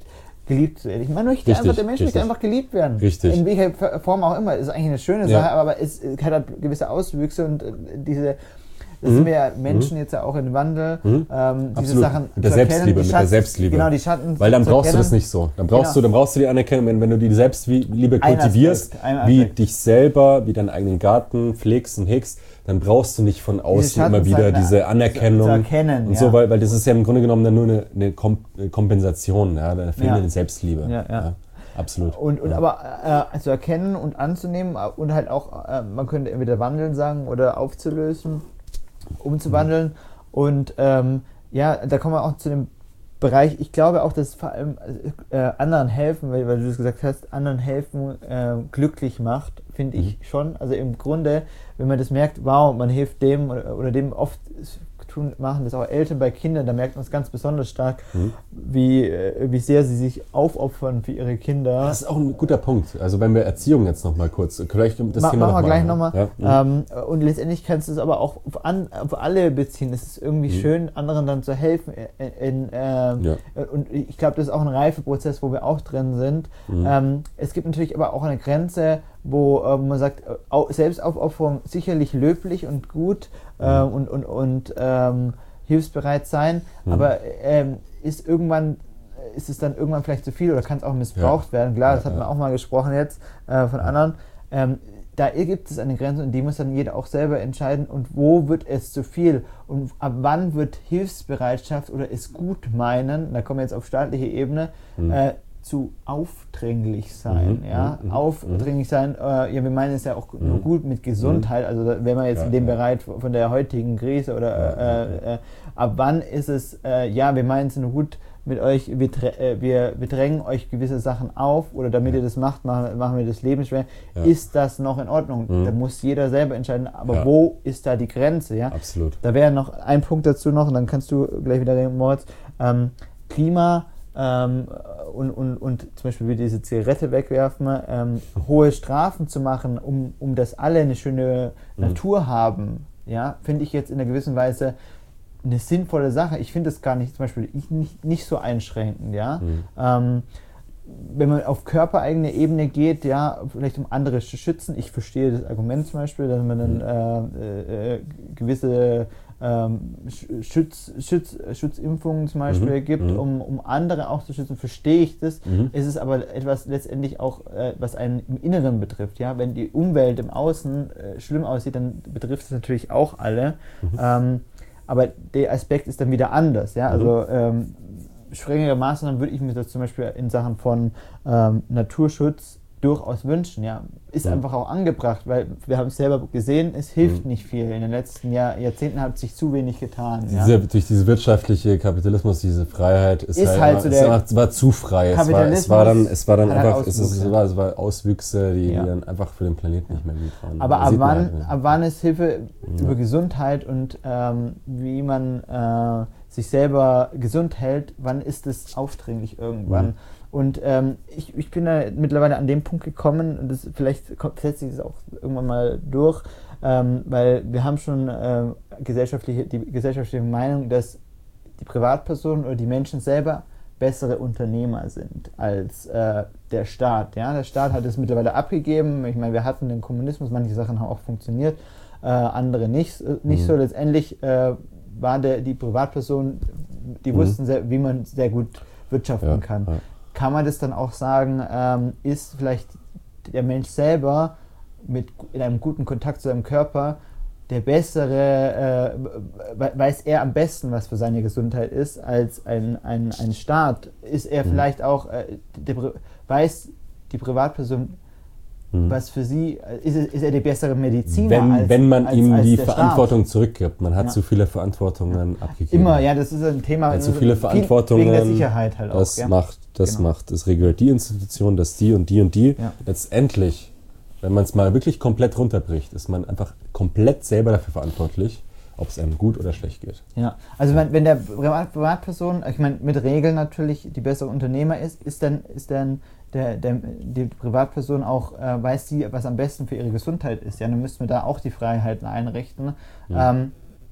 geliebt zu werden. Man möchte Richtig, einfach, der Mensch richtig. möchte einfach geliebt werden. Richtig. In welcher Form auch immer. Ist eigentlich eine schöne Ja. Sache, aber es hat halt gewisse Auswüchse und äh, diese, das Mhm. sind wir ja Menschen jetzt ja auch in Wandel, Mhm. ähm, diese Absolut. Sachen Mit der zu erkennen, Selbstliebe, die mit der Schatten- Selbstliebe. Genau, die Schatten Weil dann zu brauchst du erkennen. das nicht so. Dann brauchst Genau. du, dann brauchst du die Anerkennung, wenn, wenn du die Selbstliebe Ein kultivierst, Aspekt, ein wie Aspekt. dich selber, wie deinen eigenen Garten pflegst und hegst, dann brauchst du nicht von außen immer wieder Schattenseiten diese Anerkennung zu erkennen, und ja. so, weil, weil das ist ja im Grunde genommen dann nur eine, eine Kom- eine Kompensation, ja, der fehlenden Ja. Selbstliebe. Ja, ja. Absolut. Und, und ja. aber äh, zu erkennen und anzunehmen äh, und halt auch, äh, man könnte entweder wandeln sagen oder aufzulösen, umzuwandeln. Und ähm, ja, da kommen wir auch zu dem Bereich, ich glaube auch, dass vor allem äh, anderen helfen, weil, weil du das gesagt hast, anderen helfen äh, glücklich macht, finde ich schon. Also im Grunde, wenn man das merkt, wow, man hilft dem oder, oder dem, oft tun, machen das auch Eltern bei Kindern, da merkt man es ganz besonders stark, Mhm. wie, äh, wie sehr sie sich aufopfern für ihre Kinder. Das ist auch ein guter Punkt. Also wenn wir Erziehung jetzt nochmal kurz, vielleicht das Ma- Thema machen wir noch gleich mal, nochmal. ja? Ähm, und letztendlich kannst du es aber auch auf, an, auf alle beziehen. Es ist irgendwie Mhm. schön, anderen dann zu helfen. In, in, ähm, Ja. Und ich glaube, das ist auch ein Reifeprozess, wo wir auch drin sind. Mhm. Ähm, es gibt natürlich aber auch eine Grenze, wo äh, man sagt, äh, au- Selbstaufopferung sicherlich löblich und gut äh, Mhm. und, und, und ähm, hilfsbereit sein, Mhm. aber ähm, ist irgendwann ist es dann irgendwann vielleicht zu viel oder kann es auch missbraucht Ja. werden. Klar, Ja, das hatten wir ja. auch mal gesprochen jetzt äh, von anderen. Ähm, da gibt es eine Grenze und die muss dann jeder auch selber entscheiden und wo wird es zu viel und ab wann wird Hilfsbereitschaft oder es gut meinen, da kommen wir jetzt auf staatliche Ebene, Mhm. äh, zu aufdringlich sein. Mhm, Ja? mhm, Aufdringlich sein, äh, ja, wir meinen es ja auch nur Mhm. gut mit Gesundheit, also da, wenn man jetzt Ja, in dem ja. Bereich von der heutigen Krise oder Ja, ja, äh, äh, ab wann ist es, äh, ja, wir meinen es nur gut mit euch, wir, drä- äh, wir, wir drängen euch gewisse Sachen auf oder damit Ja. ihr das macht, machen, machen wir das Leben schwer. Ja. Ist das noch in Ordnung? Mhm. Da muss jeder selber entscheiden, aber Ja. wo ist da die Grenze? Ja? Absolut. Da wäre noch ein Punkt dazu noch und dann kannst du gleich wieder reden, Moritz. Ähm, Klima ähm, und, und, und zum Beispiel wie diese Zigarette wegwerfen, ähm, hohe Strafen zu machen, um, um dass alle eine schöne Mhm. Natur haben, ja, finde ich jetzt in einer gewissen Weise eine sinnvolle Sache. Ich finde es gar nicht, zum Beispiel ich nicht, nicht so einschränkend, ja. Mhm. Ähm, wenn man auf körpereigene Ebene geht, ja, vielleicht um andere zu schützen. Ich verstehe das Argument zum Beispiel, dass man dann äh, äh, gewisse ähm, Schutz, Schutz, Schutzimpfungen zum Beispiel Mhm. gibt, Mhm. um, um andere auch zu schützen, verstehe ich das. Mhm. Es ist aber etwas letztendlich auch, äh, was einen im Inneren betrifft. Ja? Wenn die Umwelt im Außen äh, schlimm aussieht, dann betrifft es natürlich auch alle. Mhm. Ähm, aber der Aspekt ist dann wieder anders. Ja? Also ähm, strengere Maßnahmen würde ich mir das zum Beispiel in Sachen von ähm, Naturschutz durchaus wünschen. Ja. Ist Mhm. einfach auch angebracht, weil wir haben es selber gesehen, es hilft Mhm. nicht viel. In den letzten Jahr, Jahrzehnten hat sich zu wenig getan. Ja. Diese, durch diese wirtschaftliche Kapitalismus, diese Freiheit ist, Ist halt, halt immer- so es der war, es war zu frei. Es war, es Kapitalismus war dann, es war dann hat halt einfach, es, ist, Auswüchse. es, war, es war Auswüchse, die, Ja. die dann einfach für den Planeten nicht mehr gut waren. Aber Das ab sieht man wann, halt, ne? ab wann ist Hilfe Ja. über Gesundheit und ähm, wie man äh, sich selber gesund hält, wann ist es aufdringlich irgendwann? Mhm. Und ähm, ich, ich bin da mittlerweile an dem Punkt gekommen, und das, vielleicht kommt, setzt sich das auch irgendwann mal durch, ähm, weil wir haben schon äh, gesellschaftliche, die gesellschaftliche Meinung, dass die Privatpersonen oder die Menschen selber bessere Unternehmer sind als äh, der Staat. Ja? Der Staat hat es mittlerweile abgegeben. Ich meine, wir hatten den Kommunismus, manche Sachen haben auch funktioniert, äh, andere nicht, äh, nicht Mhm. so. Letztendlich äh, war der, die Privatperson, die Mhm. wussten, sehr, wie man sehr gut wirtschaften Ja, kann. ja. Kann man das dann auch sagen, ähm, ist vielleicht der Mensch selber mit in einem guten Kontakt zu seinem Körper der bessere, äh, we- weiß er am besten, was für seine Gesundheit ist, als ein, ein, ein Staat? Ist er Mhm. vielleicht auch, äh, der, Pri- weiß die Privatperson, Mhm. was für sie, äh, ist, ist er die bessere Mediziner Wenn, als, wenn man als, ihm als die der Verantwortung Staat? zurückgibt. Man hat Ja. zu viele Verantwortungen abgegeben. Immer, ja, das ist ein Thema. Ja, zu viele viel- Verantwortungen. Wegen der Sicherheit halt das auch. Ja. macht, das Genau. macht, das regelt die Institution, das die und die und die. Ja. Letztendlich, wenn man es mal wirklich komplett runterbricht, ist man einfach komplett selber dafür verantwortlich, ob es einem gut oder schlecht geht. Ja, also wenn, wenn der Privat- Privatperson, ich meine mit Regeln natürlich die bessere Unternehmer ist, ist dann, ist dann der, der, die Privatperson auch, äh, weiß die, was am besten für ihre Gesundheit ist. Ja, dann müssten wir da auch die Freiheiten einrichten. Ja. Ähm,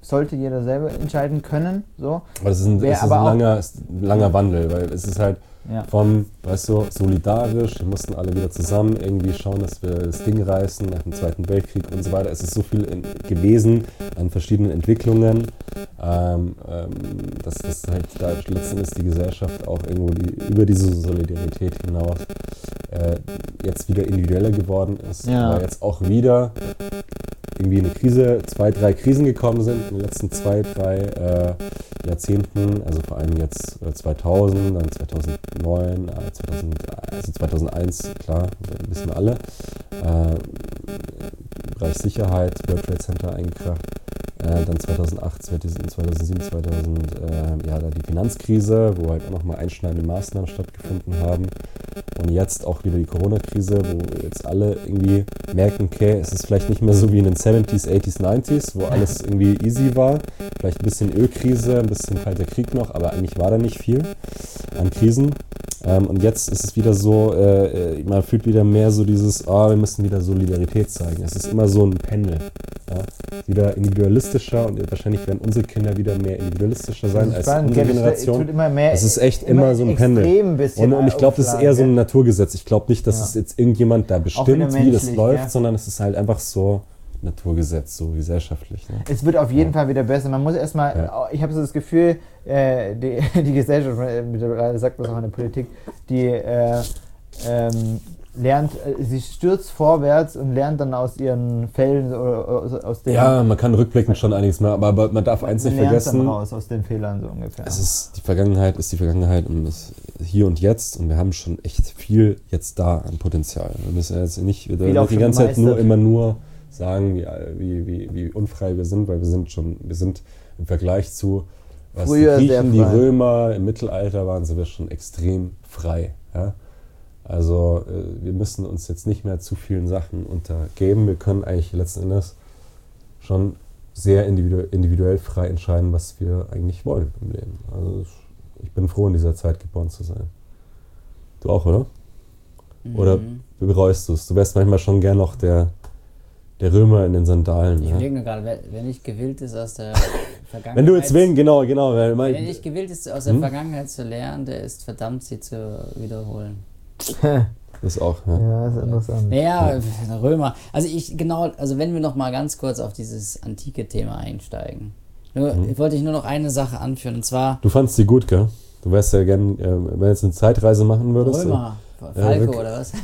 sollte jeder selber entscheiden können. So. Aber das ist ein, das ist ein langer, ein langer Wandel, weil es ist halt ja. von, weißt du, solidarisch, wir mussten alle wieder zusammen irgendwie schauen, dass wir das Ding reißen nach dem Zweiten Weltkrieg und so weiter. Es ist so viel in, gewesen an verschiedenen Entwicklungen, ähm, ähm, dass das halt da letztendlich die Gesellschaft auch irgendwo die, über diese Solidarität hinaus äh, jetzt wieder individueller geworden ist, ja. aber jetzt auch wieder irgendwie eine Krise, zwei, drei Krisen gekommen sind in den letzten zwei, drei äh, Jahrzehnten, also vor allem jetzt äh, zweitausend, dann zweitausendneun, äh, zweitausend, also zweitausendeins, klar, wissen wir alle, äh, im Bereich Sicherheit, World Trade Center eingekracht, äh, dann zweitausendacht, zweitausendsieben, zweitausend, äh, ja, da die Finanzkrise, wo halt auch nochmal einschneidende Maßnahmen stattgefunden haben und jetzt auch wieder die Corona-Krise, wo jetzt alle irgendwie merken, okay, es ist vielleicht nicht mehr so wie in den seventies, eighties, nineties, wo alles irgendwie easy war. Vielleicht ein bisschen Ölkrise, ein bisschen kalter Krieg noch, aber eigentlich war da nicht viel an Krisen. Ähm, und jetzt ist es wieder so, äh, man fühlt wieder mehr so dieses, ah, oh, wir müssen wieder Solidarität zeigen. Es ist immer so ein Pendel. Ja? Wieder individualistischer und wahrscheinlich werden unsere Kinder wieder mehr individualistischer sein als spannend. unsere Ja, Generation. Es, immer mehr, es ist echt immer, immer so ein Pendel. Und, und ich glaube, das ist eher so ein Naturgesetz. Ich glaube nicht, dass ja. es jetzt irgendjemand da bestimmt, wie das läuft, ja. sondern es ist halt einfach so Naturgesetz, so gesellschaftlich. Ne? Es wird auf jeden ja. Fall wieder besser. Man muss erstmal, ja. ich habe so das Gefühl, äh, die, die Gesellschaft, mittlerweile sagt man auch in der Politik, die äh, ähm, lernt, sie stürzt vorwärts und lernt dann aus ihren Fällen oder aus, aus den... Ja, man kann rückblickend schon einiges mehr, aber, aber man darf eins nicht vergessen. Dann raus aus den Fehlern so ungefähr. Es ist, die Vergangenheit ist die Vergangenheit und das hier und jetzt und wir haben schon echt viel jetzt da an Potenzial. Wir müssen jetzt nicht wieder die ganze Zeit nur immer nur sagen, wie, wie, wie, wie unfrei wir sind, weil wir sind schon, wir sind im Vergleich zu was Früher die Griechen, die Römer im Mittelalter waren, sind wir schon extrem frei. Ja? Also äh, wir müssen uns jetzt nicht mehr zu vielen Sachen untergeben. Wir können eigentlich letzten Endes schon sehr individuell, individuell frei entscheiden, was wir eigentlich wollen im Leben. Also ich bin froh, in dieser Zeit geboren zu sein. Du auch, oder? Mhm. Oder bereust du es? Du wärst manchmal schon gern noch der Der Römer in den Sandalen. Ich ja. überlege nur gerade, wer, wer nicht gewillt ist aus der Vergangenheit... Wenn du jetzt wen, genau, genau. Weil wer nicht gewillt ist, aus der hm? Vergangenheit zu lernen, der ist verdammt, sie zu wiederholen. Das auch, ja. Ja, das ist interessant. Naja, ja. Römer. Also ich, genau, also wenn wir noch mal ganz kurz auf dieses antike Thema einsteigen. Nur, hm. wollte ich nur noch eine Sache anführen, und zwar... Du fandst sie gut, gell? Du wärst ja gern, äh, wenn du jetzt eine Zeitreise machen würdest. Römer, so. Falco, ja, oder was?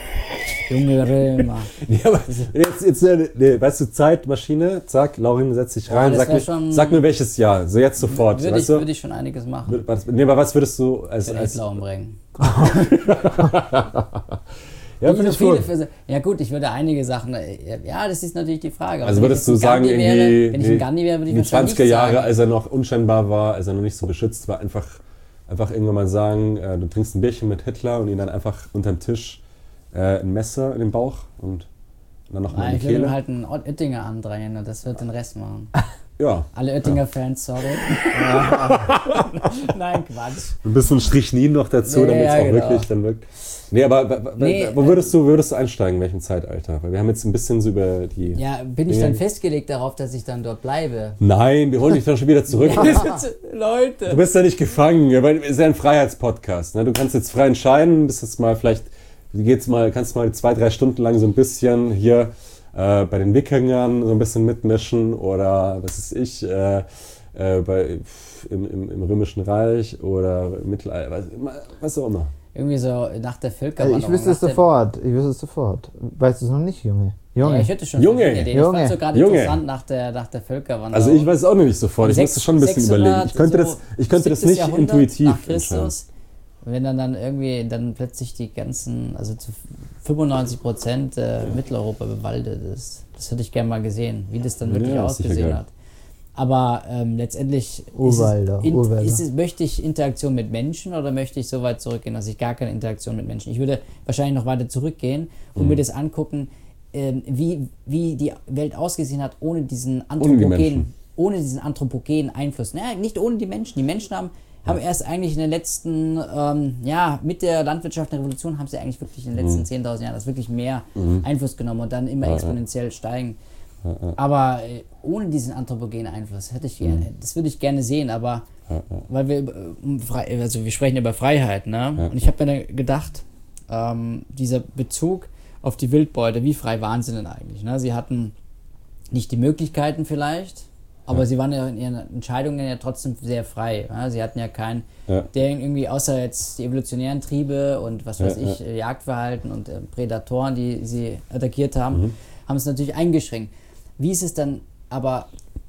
Junge Römer. Ja, aber jetzt, jetzt nee, weißt du, Zeitmaschine, zack, Laurin, setz dich rein, ja, sag, mir, sag mir welches Jahr, so jetzt sofort. Würde weißt ich, du? Würde ich schon einiges machen. Was, nee, aber was würdest du als... Würde als Hitler umbringen. Ja, finde ich so gut. Für, ja gut, ich würde einige Sachen... Ja, das ist natürlich die Frage. Also würdest du sagen, Gandhi irgendwie... Wäre, wenn ich ein Gandhi wäre, würde ich die wahrscheinlich zwanziger Jahre, sagen. als er noch unscheinbar war, als er noch nicht so beschützt war, einfach, einfach irgendwann mal sagen, äh, du trinkst ein Bierchen mit Hitler und ihn dann einfach unterm Tisch äh, ein Messer in den Bauch und dann noch mal in die Kehle. Ich würde halt einen Oettinger andrängen und das wird den Rest machen. Ja. Alle Oettinger-Fans, sorry. Nein, Quatsch. Ein bisschen Strichnin noch dazu, ja, damit es ja, auch genau. wirklich dann wirkt. Nee, aber nee, wo würdest du, würdest du einsteigen, in welchem Zeitalter? Weil wir haben jetzt ein bisschen so über die... Ja, bin ich dann festgelegt darauf, dass ich dann dort bleibe? Nein, wir holen dich dann schon wieder zurück. Ja, Leute. Du bist ja nicht gefangen, es ist ja ein Freiheitspodcast. Ne? Du kannst jetzt frei entscheiden, bist jetzt mal vielleicht, geht's mal, kannst mal zwei, drei Stunden lang so ein bisschen hier äh, bei den Wikingern so ein bisschen mitmischen oder was weiß ich, äh, äh, bei, im, im, im Römischen Reich oder im Mittelalter, was, was auch immer. Irgendwie so nach der Völkerwanderung. Also ich wüsste es sofort, ich wüsste es sofort. Weißt du es noch nicht, Junge? Junge. Ja, ich hätte schon Junge. eine Idee. Ich Junge. fand es so gerade Junge. interessant nach der, nach der Völkerwanderung. Also ich weiß es auch noch nicht sofort, ich Sechs, musste schon ein bisschen überlegen. Ich könnte so das, ich könnte das nicht Jahrhundert intuitiv nach Christus. Und wenn dann, dann irgendwie dann plötzlich die ganzen, also zu fünfundneunzig Prozent äh, Mitteleuropa bewaldet ist. Das hätte ich gerne mal gesehen, wie das dann wirklich Ja, ist sicher ausgesehen geil. hat. Aber ähm, letztendlich Urwälder, ist es, in, Urwälder. ist es, möchte ich Interaktion mit Menschen oder möchte ich so weit zurückgehen, dass ich gar keine Interaktion mit Menschen. Ich würde wahrscheinlich noch weiter zurückgehen und Mhm. mir das angucken, ähm, wie, wie die Welt ausgesehen hat ohne diesen Ohne die anthropogenen, Menschen. ohne diesen anthropogenen Einfluss. Naja, nicht ohne die Menschen. Die Menschen haben, haben erst eigentlich in den letzten, ähm, ja, mit der landwirtschaftlichen Revolution haben sie eigentlich wirklich in den letzten Mhm. zehntausend Jahren das wirklich mehr Mhm. Einfluss genommen und dann immer Ja, exponentiell steigen. Ja, ja. Aber äh, ohne diesen anthropogenen Einfluss hätte ich gerne, Mhm. das würde ich gerne sehen, aber Ja, ja. weil wir über- um Frei- also wir sprechen über Freiheit, ne? Ja. Und ich habe mir dann gedacht, ähm, dieser Bezug auf die Wildbeute, wie frei waren sie denn eigentlich? Ne? Sie hatten nicht die Möglichkeiten vielleicht, aber Ja. sie waren ja in ihren Entscheidungen ja trotzdem sehr frei. Ja? Sie hatten ja keinen, Ja. der irgendwie außer jetzt die evolutionären Triebe und was weiß Ja, ich, ja. äh, Jagdverhalten und äh, Prädatoren, die sie attackiert haben, Mhm. haben es natürlich eingeschränkt. Wie ist es dann aber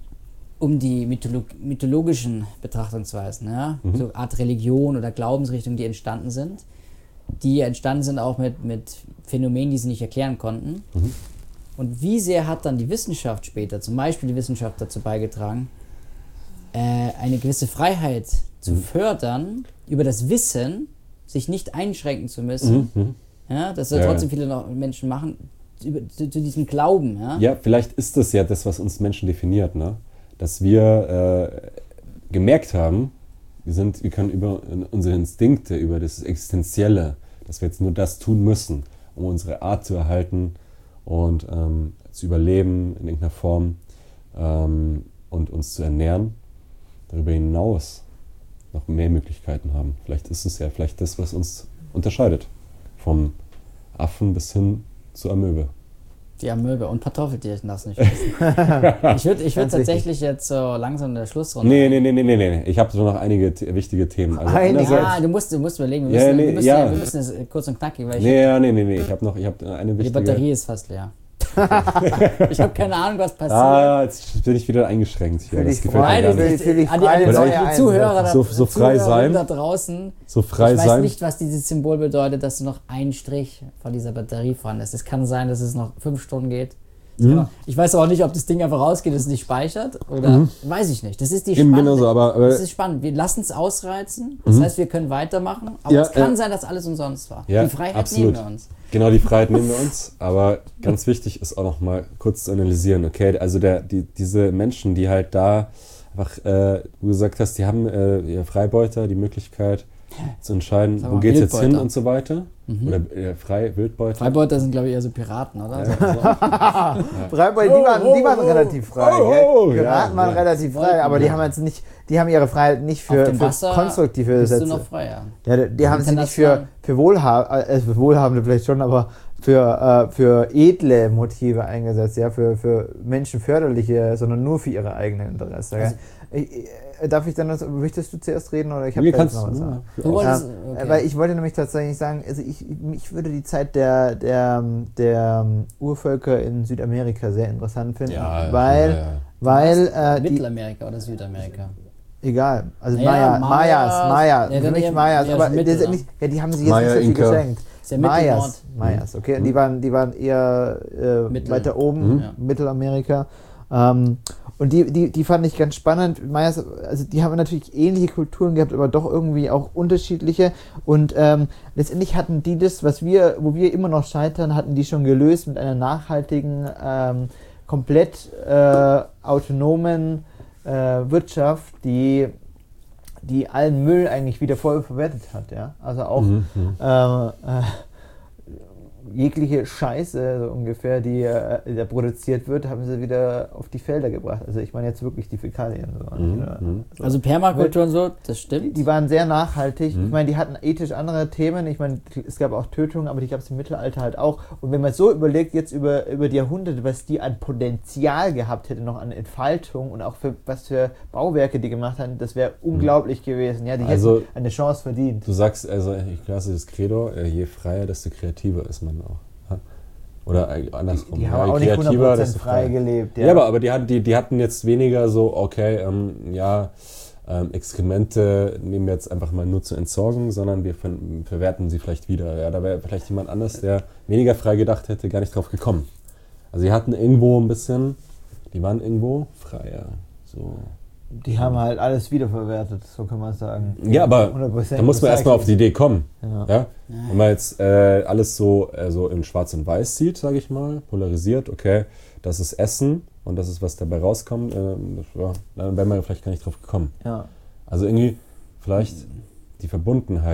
um die Mytholo mythologischen Betrachtungsweisen, ja? Mhm. So eine Art Religion oder Glaubensrichtungen, die entstanden sind, die entstanden sind auch mit, mit Phänomenen, die sie nicht erklären konnten. Mhm. Und wie sehr hat dann die Wissenschaft später, zum Beispiel die Wissenschaft dazu beigetragen, äh, eine gewisse Freiheit zu Mhm. fördern, über das Wissen sich nicht einschränken zu müssen, Mhm. Mhm. ja? Das ja Ja, trotzdem ja. viele noch Menschen machen, über, zu, zu diesem Glauben. Ja? Ja, vielleicht ist das ja das, was uns Menschen definiert, ne? Dass wir äh, gemerkt haben, wir, sind, wir können über unsere Instinkte, über das Existenzielle, dass wir jetzt nur das tun müssen, um unsere Art zu erhalten und ähm, zu überleben in irgendeiner Form ähm, und uns zu ernähren, darüber hinaus noch mehr Möglichkeiten haben. Vielleicht ist es ja vielleicht das, was uns unterscheidet. Vom Affen bis hin zur Amöbe. Die Amöbe und Kartoffeltierchen darfst du nicht wissen. Ich würde ich würd Ganz tatsächlich jetzt so langsam in der Schlussrunde. Nee, nee, nee, nee, nee, nee. Ich habe so noch einige t- wichtige Themen. Also Einige? einerseits- Ja, du musst, du musst überlegen, wir Ja, müssen, nee, wir müssen, ja. wir müssen es kurz und knackig, weil ich, Nee, ja, nee, nee, nee. Ich habe noch ich hab eine die wichtige... Batterie ist fast leer. ich habe keine Ahnung, was passiert. Ah, jetzt bin ich wieder eingeschränkt hier. Fühl Das dich gefällt frei, mir gar du nicht. willst- Für die an die, freie an die, Neue die Zuhörer, da, So- so frei Zuhörerinnen sein. da draußen. So frei ich weiß sein. nicht, was dieses Symbol bedeutet, dass noch ein Strich von dieser Batterie vorhanden ist. Es kann sein, dass es noch fünf Stunden geht. Mhm. Ich weiß aber auch nicht, ob das Ding einfach rausgeht und es nicht speichert oder weiß ich nicht. Das ist die Eben spannende, genauso, aber- aber- das ist spannend. Wir lassen es ausreizen. Das heißt, wir können weitermachen. Aber Ja, es kann ja. sein, dass alles umsonst war. Ja, die Freiheit absolut. nehmen wir uns. Genau, die Freiheit nehmen wir uns, aber ganz wichtig ist auch noch mal kurz zu analysieren, okay, also der, die, diese Menschen, die halt da einfach, äh, du gesagt hast, die haben äh, ihr Freibeuter, die Möglichkeit zu entscheiden, Sag wo mal, geht's jetzt hin Wildbeuter. und so weiter, oder äh, frei, Wildbeuter. Freibeuter sind, glaube ich, eher so Piraten, oder? Freibeute, die waren, die waren relativ frei. oh, gell? oh, Piraten ja, waren ja. relativ wollten, frei, aber die ja. haben jetzt nicht, die haben ihre Freiheit nicht für, Auf dem für Wasser konstruktive bist du Sätze. noch freier. Ja, die, die haben sie nicht für, International. für, Wohlha äh, für Wohlhabende vielleicht schon, aber für, äh, für edle Motive eingesetzt, ja, für, für menschenförderliche, sondern nur für ihre eigenen Interesse. Also- gell? ich, äh, darf ich dann, das, möchtest du zuerst reden oder ich habe Wie da kannst jetzt noch was du? sagen? Du wolltest, Ja, okay. Weil ich wollte nämlich tatsächlich sagen, also ich, ich würde die Zeit der, der, der Urvölker in Südamerika sehr interessant finden, Ja, weil, ja, ja. weil äh, die, Mittelamerika oder Südamerika? egal, also Naja, Maya, Mayas, Mayas, Maya, ja, für dann mich eher- Mayas, eher aber Mittel, das ist ne? nicht, ja, die haben sich jetzt Maya, nicht so viel Inka. geschenkt. Ist ja Mittelnord. Mayas, Mayas, okay, und die waren, die waren eher äh, Mittel. weiter oben, Mhm. Ja. Mittelamerika. Ähm, und die, die, die fand ich ganz spannend. Mayas, also die haben natürlich ähnliche Kulturen gehabt, aber doch irgendwie auch unterschiedliche. Und ähm, letztendlich hatten die das, was wir, wo wir immer noch scheitern, hatten die schon gelöst mit einer nachhaltigen, ähm, komplett äh, autonomen äh, Wirtschaft, die die allen Müll eigentlich wieder voll verwertet hat, ja. Also auch Mhm, mhm. äh, äh, jegliche Scheiße so ungefähr, die äh, da produziert wird, haben sie wieder auf die Felder gebracht. Also ich meine jetzt wirklich die Fäkalien. So, Mhm, oder, mhm. so. Also Permakultur und so, das Die, stimmt. die waren sehr nachhaltig. Mhm. Ich meine, die hatten ethisch andere Themen. Ich meine, es gab auch Tötungen, aber die gab es im Mittelalter halt auch. Und wenn man so überlegt, jetzt über, über die Jahrhunderte, was die an Potenzial gehabt hätte, noch an Entfaltung und auch für was für Bauwerke die gemacht haben, das wäre unglaublich gewesen. Ja, die Also- hätten eine Chance verdient. Du sagst, also ich lasse das Credo, äh, je freier, desto kreativer ist man auch. Ja? Oder äh, andersrum. Die ja, haben je auch nicht hundert Prozent desto frei freier. gelebt. Ja, aber, aber die, hatten, die, die hatten jetzt weniger so, okay, ähm, ja, ähm, Exkremente nehmen wir jetzt einfach mal nur zur Entsorgung, sondern wir ver verwerten sie vielleicht wieder. Ja, da wäre vielleicht jemand anders, der weniger frei gedacht hätte, gar nicht drauf gekommen. Also die hatten irgendwo ein bisschen, die waren irgendwo freier. So. Die haben halt alles wiederverwertet, so kann man sagen. Ja, aber hundert Prozent da muss man erstmal auf die Idee kommen. Ja. Ja? Wenn man jetzt äh, alles so, äh, so in Schwarz und Weiß sieht, sage ich mal, polarisiert, okay, das ist Essen und das ist, was dabei rauskommt, äh, das, ja, dann wäre man vielleicht gar nicht drauf gekommen. Ja. Also irgendwie vielleicht die Verbundenheit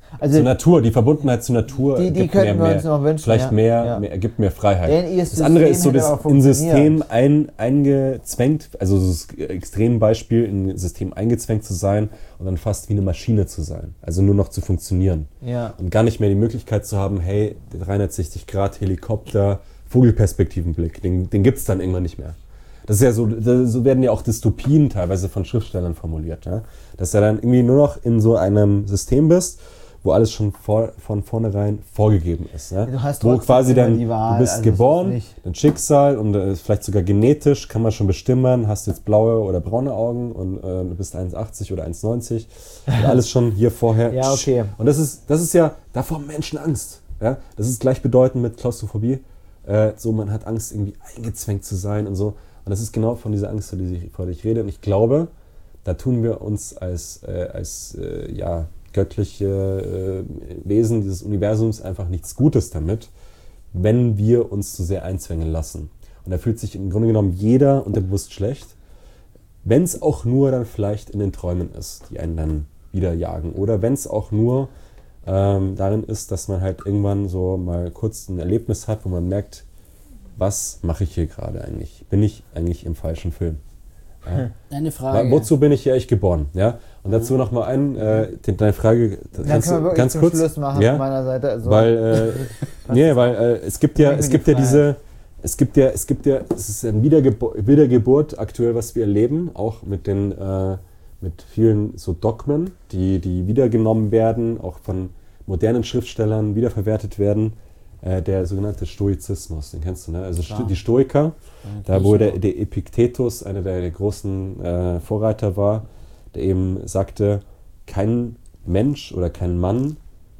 Also zur Natur, die Verbundenheit zur Natur Die- die gibt könnten mehr, wir mehr, uns noch wünschen, vielleicht ja. mehr, Ja. mehr, gibt mehr Freiheit. Denn ihr Das System andere ist so hätte das auch in System funktioniert. ein, eingezwängt, also das Extrembeispiel, in ein System eingezwängt zu sein und dann fast wie eine Maschine zu sein, also nur noch zu funktionieren. Ja. Und gar nicht mehr die Möglichkeit zu haben, hey, der dreihundertsechzig Grad Helikopter, Vogelperspektivenblick, den, den gibt es dann irgendwann nicht mehr. Das ist ja so, da- so werden ja auch Dystopien teilweise von Schriftstellern formuliert, ja? Dass du dann irgendwie nur noch in so einem System bist, wo alles schon vor, von vornherein vorgegeben ist. Ja? Du hast wo trotzdem quasi immer dann, die Wahl, du bist also es ist geboren, nicht- dein Schicksal und äh, vielleicht sogar genetisch kann man schon bestimmen, hast du jetzt blaue oder braune Augen und äh, du bist eins achtzig oder eins neunzig. Und alles schon hier vorher. Ja, okay. Und das ist, das ist ja, davor haben Menschen Angst. Ja? Das ist gleichbedeutend mit Klaustrophobie. Äh, so, man hat Angst, irgendwie eingezwängt zu sein und so. Und das ist genau von dieser Angst, vor der ich, vor der ich rede. Und ich glaube, da tun wir uns als, äh, als äh, ja, göttliche äh, Wesen dieses Universums einfach nichts Gutes damit, wenn wir uns zu sehr einzwängen lassen. Und da fühlt sich im Grunde genommen jeder unterbewusst schlecht, wenn es auch nur dann vielleicht in den Träumen ist, die einen dann wieder jagen. Oder wenn es auch nur ähm, darin ist, dass man halt irgendwann so mal kurz ein Erlebnis hat, wo man merkt, was mache ich hier gerade eigentlich? Bin ich eigentlich im falschen Film? Ja. Eine Frage. Wozu bin ich hier eigentlich geboren? Ja? Und dazu noch mal ein, äh, die- deine Frage, Dann kannst können wir du wirklich ganz zum kurz, Schluss machen ja? von meiner Seite. Also, weil, äh, nee, weil äh, es gibt ja, Bring mir es die gibt ja Freiheit. diese, es gibt ja, es gibt ja, es ist eine Wiedergebo Wiedergeburt aktuell, was wir erleben, auch mit den, äh, mit vielen so Dogmen, die, die wiedergenommen werden, auch von modernen Schriftstellern wiederverwertet werden. Äh, der sogenannte Stoizismus, den kennst du, ne? Also Klar. die Stoiker, da wo Griechen. der, der Epiktetus einer der, der großen äh, Vorreiter war, der eben sagte, kein Mensch oder kein Mann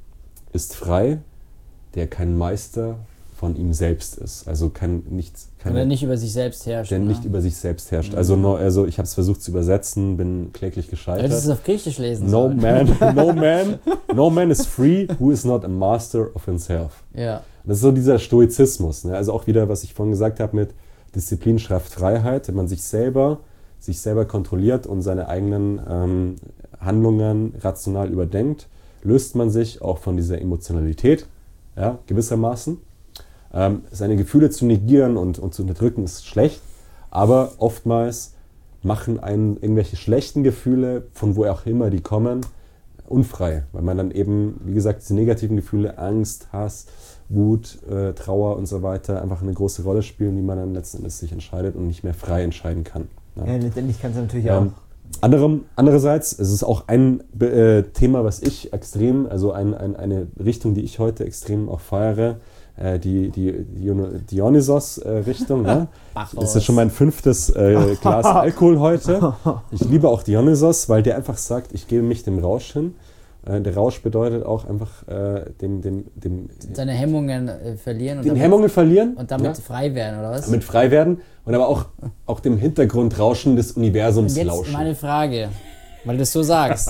ist frei, der kein Meister von ihm selbst ist. Also kein, nichts, Oder keine, nicht über sich selbst herrscht. der ne? nicht über sich selbst herrscht. Mhm. Also, no, also ich habe es versucht zu übersetzen, bin kläglich gescheitert. Hättest du es auf Griechisch lesen No sollen. man, no man, no man is free who is not a master of himself. Ja. Das ist so dieser Stoizismus. Ne? Also auch wieder, was ich vorhin gesagt habe mit Disziplin schafft Freiheit, wenn man sich selber, sich selber kontrolliert und seine eigenen ähm, Handlungen rational überdenkt, löst man sich auch von dieser Emotionalität, ja, gewissermaßen. Ähm, seine Gefühle zu negieren und, und zu unterdrücken ist schlecht, aber oftmals machen einen irgendwelche schlechten Gefühle, von wo auch immer die kommen, unfrei, weil man dann eben, wie gesagt, diese negativen Gefühle, Angst, Hass, Wut, äh, Trauer und so weiter einfach eine große Rolle spielen, die man dann letzten Endes sich entscheidet und nicht mehr frei entscheiden kann. Ja. ja, letztendlich kannst du natürlich Ähm, auch. anderem, andererseits, es ist auch ein äh, Thema, was ich extrem, also ein, ein, eine Richtung, die ich heute extrem auch feiere, äh, die, die, die Dionysos-Richtung. Ne? Das ist ja schon mein fünftes äh, Glas Alkohol heute. Ich liebe auch Dionysos, weil der einfach sagt, ich gebe mich dem Rausch hin. Äh, der Rausch bedeutet auch einfach äh, dem, dem, dem, Seine Hemmungen äh, verlieren und den damit, Hemmungen verlieren. und damit ja? frei werden, oder was? Damit frei werden und aber auch, auch dem Hintergrundrauschen des Universums Und jetzt lauschen. meine Frage, weil du es so sagst.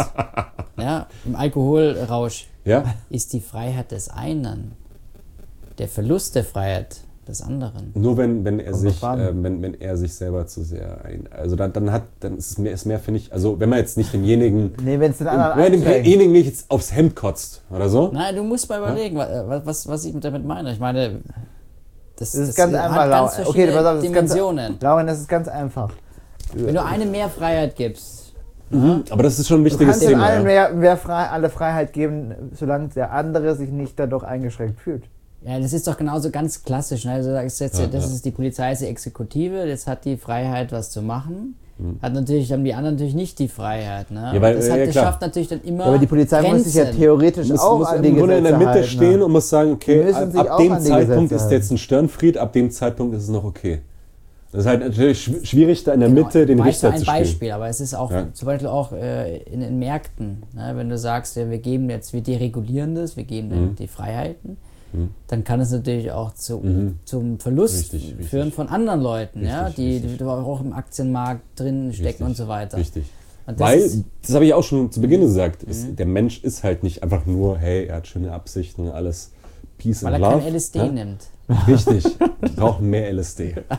Ja, im Alkoholrausch Ja? ist die Freiheit des einen der Verlust der Freiheit des anderen. Nur wenn, wenn er Kommt sich, drauf an. äh, wenn, wenn er sich selber zu sehr ein. Also dann, dann hat, dann ist es mehr, ist mehr finde ich, also wenn man jetzt nicht demjenigen, Nee, wenn es den anderen wenn man einschränkt. demjenigen nicht jetzt aufs Hemd kotzt oder so. Nein, du musst mal überlegen, wa- was, was ich damit meine. Ich meine, das, Das ist ganz hat einfach, ganz Lauren. verschiedene Okay, pass auf, das ist ganz, Dimensionen. Lauren, das ist ganz einfach. Wenn du eine mehr Freiheit gibst, Aber das ist schon ein Du wichtiges kannst dem Thema. allen Ja. mehr, mehr frei, alle Freiheit geben, solange der andere sich nicht dadurch eingeschränkt fühlt. ja, das ist doch genauso ganz klassisch. Ne? Also das, ist jetzt, Ja, das ja. ist die Polizei, ist die Exekutive, jetzt hat die Freiheit, was zu machen. Hat natürlich, haben die anderen natürlich nicht die Freiheit. Ne? Ja, weil- das, ja, hat, ja, das klar. schafft natürlich dann immer Ja, aber die Polizei muss sich ja Grenzen. theoretisch Muss, auch muss an die im Grunde in Gesetze der Mitte halten, stehen ne? und muss sagen, Die okay, müssen ab, sich ab auch dem an die Zeitpunkt Gesetze ist jetzt ein Störenfried, ab dem Zeitpunkt ist es noch okay. Das ist halt natürlich schw- schwierig, da in der Genau, Mitte den weißt du, Richter ein zu spielen. Beispiel, aber es ist auch Ja. zum Beispiel auch äh, in den Märkten, ne, wenn du sagst, ja, wir geben jetzt, wir deregulieren das, wir geben denen Mhm. die Freiheiten, Mhm. dann kann es natürlich auch zu, Mhm. zum Verlust Richtig, richtig. führen von anderen Leuten, ja, Richtig, die, richtig. die auch im Aktienmarkt drin stecken Richtig, und so weiter. Richtig. Und das Weil, ist- das habe ich auch schon zu Beginn gesagt, ist, Mhm. der Mensch ist halt nicht einfach nur, hey, er hat schöne Absichten, alles Peace Weil and er Love. kein L S D ja? nimmt. Richtig, wir brauchen mehr L S D.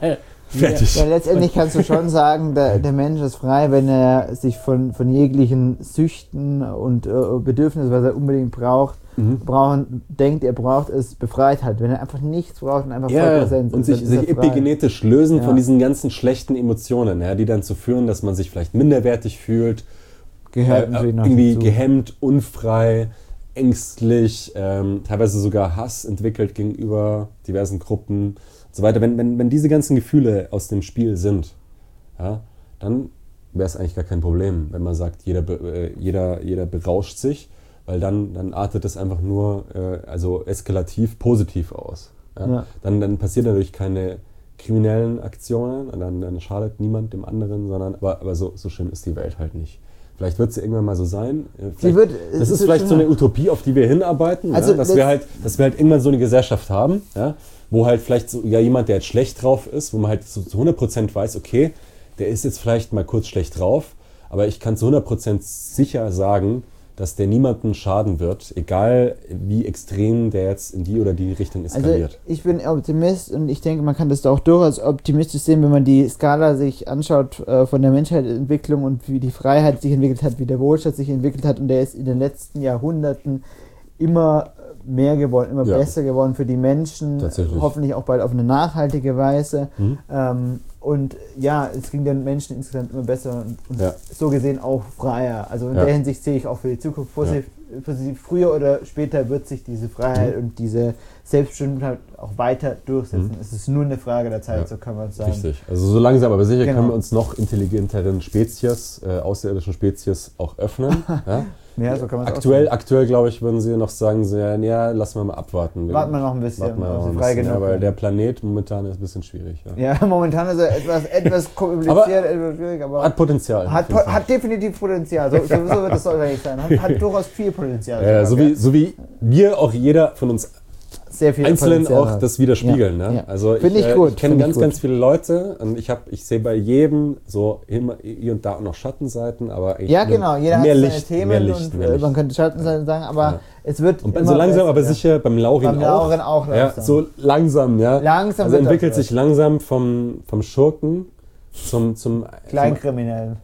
Fertig. Ja, letztendlich kannst du schon sagen, der, der Mensch ist frei, wenn er sich von, von jeglichen Süchten und äh, Bedürfnissen, was er unbedingt braucht, mhm. brauchen, denkt, er braucht, es befreit hat. Wenn er einfach nichts braucht und einfach ja, voll präsent und ist, sich, ist sich epigenetisch lösen ja. von diesen ganzen schlechten Emotionen, ja, die dann zu führen, dass man sich vielleicht minderwertig fühlt, Gehört äh, natürlich noch irgendwie dazu. gehemmt, unfrei, ängstlich, ähm, teilweise sogar Hass entwickelt gegenüber diversen Gruppen und so weiter. Wenn, wenn, wenn diese ganzen Gefühle aus dem Spiel sind, ja, dann wäre es eigentlich gar kein Problem, wenn man sagt, jeder, äh, jeder, jeder berauscht sich, weil dann, dann artet es einfach nur äh, also eskalativ positiv aus. Ja? Ja. Dann, dann passieren dadurch keine kriminellen Aktionen und dann, dann schadet niemand dem anderen, sondern aber, aber so, so schlimm ist die Welt halt nicht. Vielleicht wird sie irgendwann mal so sein. Sie wird, das ist vielleicht so eine Utopie, auf die wir hinarbeiten, also ja? dass, wir halt, dass wir halt irgendwann so eine Gesellschaft haben, ja? Wo halt vielleicht so, ja, jemand, der jetzt schlecht drauf ist, wo man halt so zu hundert Prozent weiß, okay, der ist jetzt vielleicht mal kurz schlecht drauf, aber ich kann zu hundert Prozent sicher sagen, dass der niemandem schaden wird, egal wie extrem der jetzt in die oder die Richtung eskaliert. Also ich bin Optimist und ich denke, man kann das auch durchaus optimistisch sehen, wenn man die Skala sich anschaut äh, von der Menschheitsentwicklung und wie die Freiheit sich entwickelt hat, wie der Wohlstand sich entwickelt hat, und der ist in den letzten Jahrhunderten immer mehr geworden, immer ja. besser geworden für die Menschen, hoffentlich auch bald auf eine nachhaltige Weise. Mhm. Ähm, und ja, es ging den Menschen insgesamt immer besser und, und ja. so gesehen auch freier. Also in ja. der Hinsicht sehe ich auch für die Zukunft positiv. Ja. positiv. Früher oder später wird sich diese Freiheit mhm. und diese Selbstbestimmtheit auch weiter durchsetzen. Mhm. Es ist nur eine Frage der Zeit, ja. so kann man sagen. Richtig. Also so langsam, aber sicher genau. können wir uns noch intelligenteren Spezies, äh, außerirdischen Spezies auch öffnen. ja? Ja, so kann man aktuell, aktuell glaube ich, würden sie noch sagen, so, ja, ja, lassen wir mal abwarten. Warten wir noch ein bisschen, warten wir noch ein frei bisschen genug. Ja, weil der Planet momentan ist ein bisschen schwierig. Ja, ja momentan ist er etwas, etwas kompliziert, aber etwas schwierig, aber hat Potenzial. Hat, po- hat definitiv Potenzial, so, so wird es wahrscheinlich sein. Hat, hat durchaus viel Potenzial. Ja, so, wie, so wie wir auch jeder von uns sehr viel einzeln Potenzial auch hat. das widerspiegeln. Ja, ne? ja. Also ich, ich, äh, gut, ich kenne Find ganz, ich ganz viele Leute und ich, hab, ich sehe bei jedem so immer hier und da auch noch Schattenseiten, aber ja genau, jeder mehr hat seine Licht, Themen mehr Licht, und mehr Licht. Man könnte Schattenseiten sagen, aber ja. es wird und immer so langsam, besser, aber ja. sicher beim Laurin, beim Laurin auch, auch langsam. Ja, so langsam, ja. Langsam also wird entwickelt sich langsam vom, vom Schurken zum, zum Kleinkriminellen.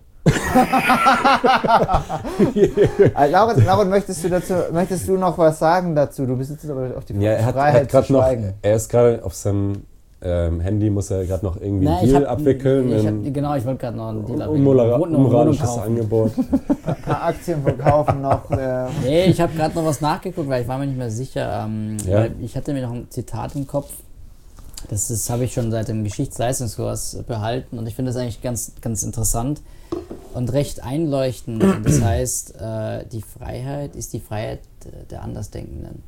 Lauren, Lauren, möchtest du dazu, möchtest du noch was sagen dazu? Du bist jetzt aber auf die ja, er hat, Freiheit hat zu noch, schweigen. Er ist gerade auf seinem ähm, Handy, muss er gerade noch irgendwie Na, einen Deal hab, abwickeln. Ich ein, hab, genau, ich wollte gerade noch einen Deal abwickeln. Unmora- unmoralisches Angebot. Ein paar Aktien verkaufen noch. Äh. Nee, ich habe gerade noch was nachgeguckt, weil ich war mir nicht mehr sicher. Ähm, ja. weil ich hatte mir noch ein Zitat im Kopf. Das, das habe ich schon seit dem Geschichtsleistungskurs behalten und ich finde das eigentlich ganz, ganz interessant und recht einleuchtend. Das heißt, äh, die Freiheit ist die Freiheit der Andersdenkenden.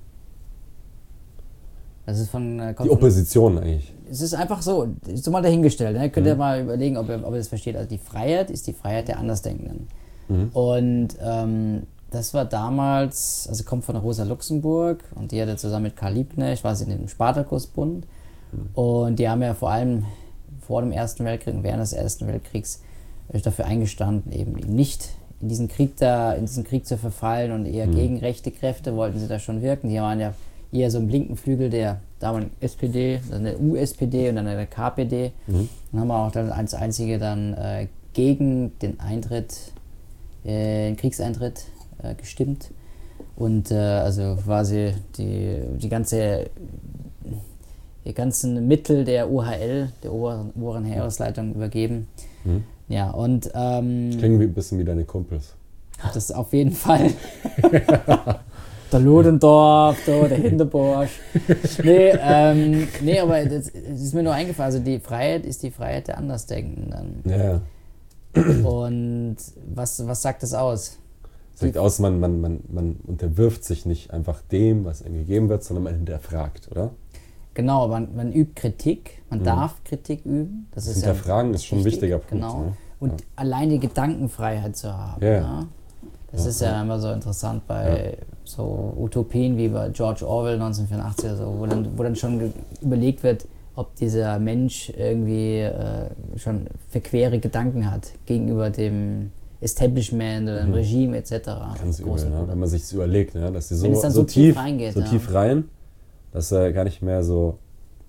Das ist von, äh, die Opposition von, eigentlich. Es ist einfach so, so mal dahingestellt. Ne? Könnt ihr mhm. mal überlegen, ob ihr, ob ihr das versteht. Also die Freiheit ist die Freiheit der Andersdenkenden. Mhm. Und ähm, das war damals, also kommt von Rosa Luxemburg und die hatte zusammen mit Karl Liebknecht, war sie in dem Spartakusbund. Und die haben ja vor allem vor dem Ersten Weltkrieg und während des Ersten Weltkriegs dafür eingestanden, eben nicht in diesen Krieg da, in diesen Krieg zu verfallen und eher mhm. gegen rechte Kräfte wollten sie da schon wirken. Die waren ja eher so im linken Flügel der damaligen S P D, dann der U S P D und dann der K P D. Mhm. Und haben auch dann als einzige dann äh, gegen den Eintritt, äh, den Kriegseintritt äh, gestimmt. Und äh, also quasi die, die ganze die ganzen Mittel der O H L, der oberen, oberen Heeresleitung, übergeben. Mhm. Ja, und ähm, klingt wie ein bisschen wie deine Kumpels. Das auf jeden Fall. Der Ludendorff, der Hinterborsch. Nee, ähm, nee, aber das, das ist mir nur eingefallen. Also die Freiheit ist die Freiheit der Andersdenkenden. Ja. Und was, was sagt das aus? Das sagt aus, man, man, man, man unterwirft sich nicht einfach dem, was einem gegeben wird, sondern man hinterfragt, oder? Genau, man, man übt Kritik, man mhm. darf Kritik üben. Das, das ist Hinterfragen ja ist schon ein wichtiger Punkt. Genau. Ne? Und ja. allein die Gedankenfreiheit zu haben. Yeah. Ja? Das ja, ist ja, ja immer so interessant bei ja. so Utopien wie bei George Orwell neunzehnhundertvierundachtzig, oder so, wo, dann, wo dann schon ge- überlegt wird, ob dieser Mensch irgendwie äh, schon verquere Gedanken hat gegenüber dem Establishment oder dem mhm. Regime et cetera. Ganz übel, ne? Wenn man sich das überlegt, ne? Dass die so, so, so, so tief, reingeht, so ja. tief rein, dass er gar nicht mehr so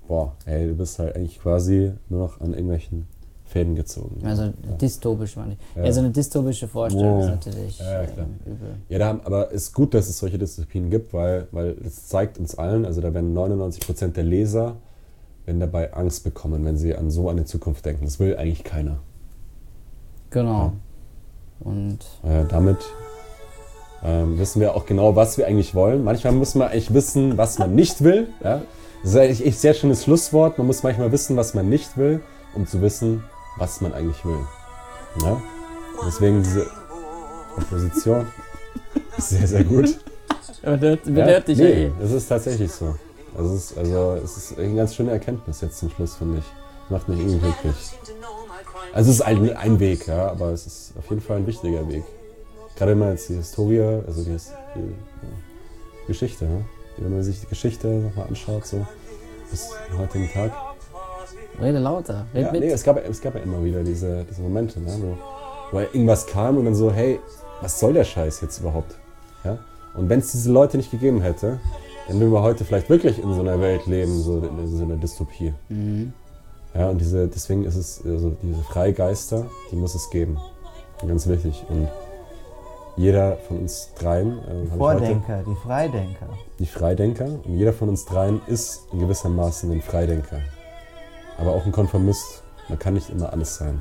boah, ey, du bist halt eigentlich quasi nur noch an irgendwelchen Fäden gezogen. Also ja. dystopisch, meine ich. Ja. Ja. ja, so eine dystopische Vorstellung Ja. ist natürlich Ja, ja, klar. ähm, übel. Ja, da, aber es ist gut, dass es solche Dystopien gibt, weil, weil es zeigt uns allen, also da werden neunundneunzig Prozent der Leser werden dabei Angst bekommen, wenn sie an so eine Zukunft denken. Das will eigentlich keiner. Genau. Ja. Und Äh, damit ähm, wissen wir auch genau, was wir eigentlich wollen. Manchmal muss man eigentlich wissen, was man nicht will. Ja? Das ist eigentlich echt sehr schönes Schlusswort. Man muss manchmal wissen, was man nicht will, um zu wissen, was man eigentlich will. Ja? Deswegen diese Komposition ist sehr, sehr gut. aber das Ja? bedeutet dich Nee, ja eh. das ist tatsächlich so. Also es ist, also, es ist eine ganz schöne Erkenntnis jetzt zum Schluss, finde ich. Macht mich irgendwie glücklich. Also es ist ein, ein Weg, ja, aber es ist auf jeden Fall ein wichtiger Weg. Gerade wenn man jetzt die Historie, also die, die ja, Geschichte, ja, wenn man sich die Geschichte nochmal anschaut, so bis zum heutigen Tag. Rede lauter, red Ja, mit. nee, es gab, es gab ja immer wieder diese, diese Momente, ne, wo, wo irgendwas kam und dann so, hey, was soll der Scheiß jetzt überhaupt? Ja? Und wenn es diese Leute nicht gegeben hätte, dann würden wir heute vielleicht wirklich in so einer Welt leben, so in so einer Dystopie. Mhm. Ja, und diese, deswegen ist es, also diese Freigeister, die muss es geben. Ganz wichtig. Und jeder von uns dreien, äh, hab ich heute, Vordenker, die Freidenker. die Freidenker, und jeder von uns dreien ist in gewissermaßen ein Freidenker. Aber auch ein Konformist. Man kann nicht immer alles sein.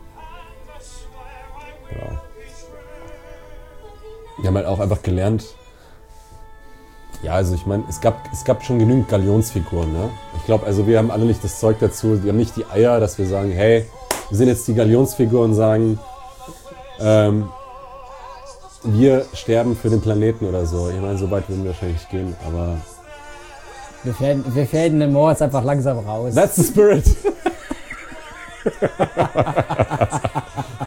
Genau. Wir haben halt auch einfach gelernt, ja, also ich meine, es gab, es gab schon genügend Galionsfiguren. Ne? Ich glaube, also wir haben alle nicht das Zeug dazu, wir haben nicht die Eier, dass wir sagen, hey, wir sind jetzt die Galionsfigur und sagen, ähm, wir sterben für den Planeten oder so. Ich meine, so weit würden wir wahrscheinlich gehen, aber... Wir fäden, wir fäden den Moritz einfach langsam raus. That's the spirit!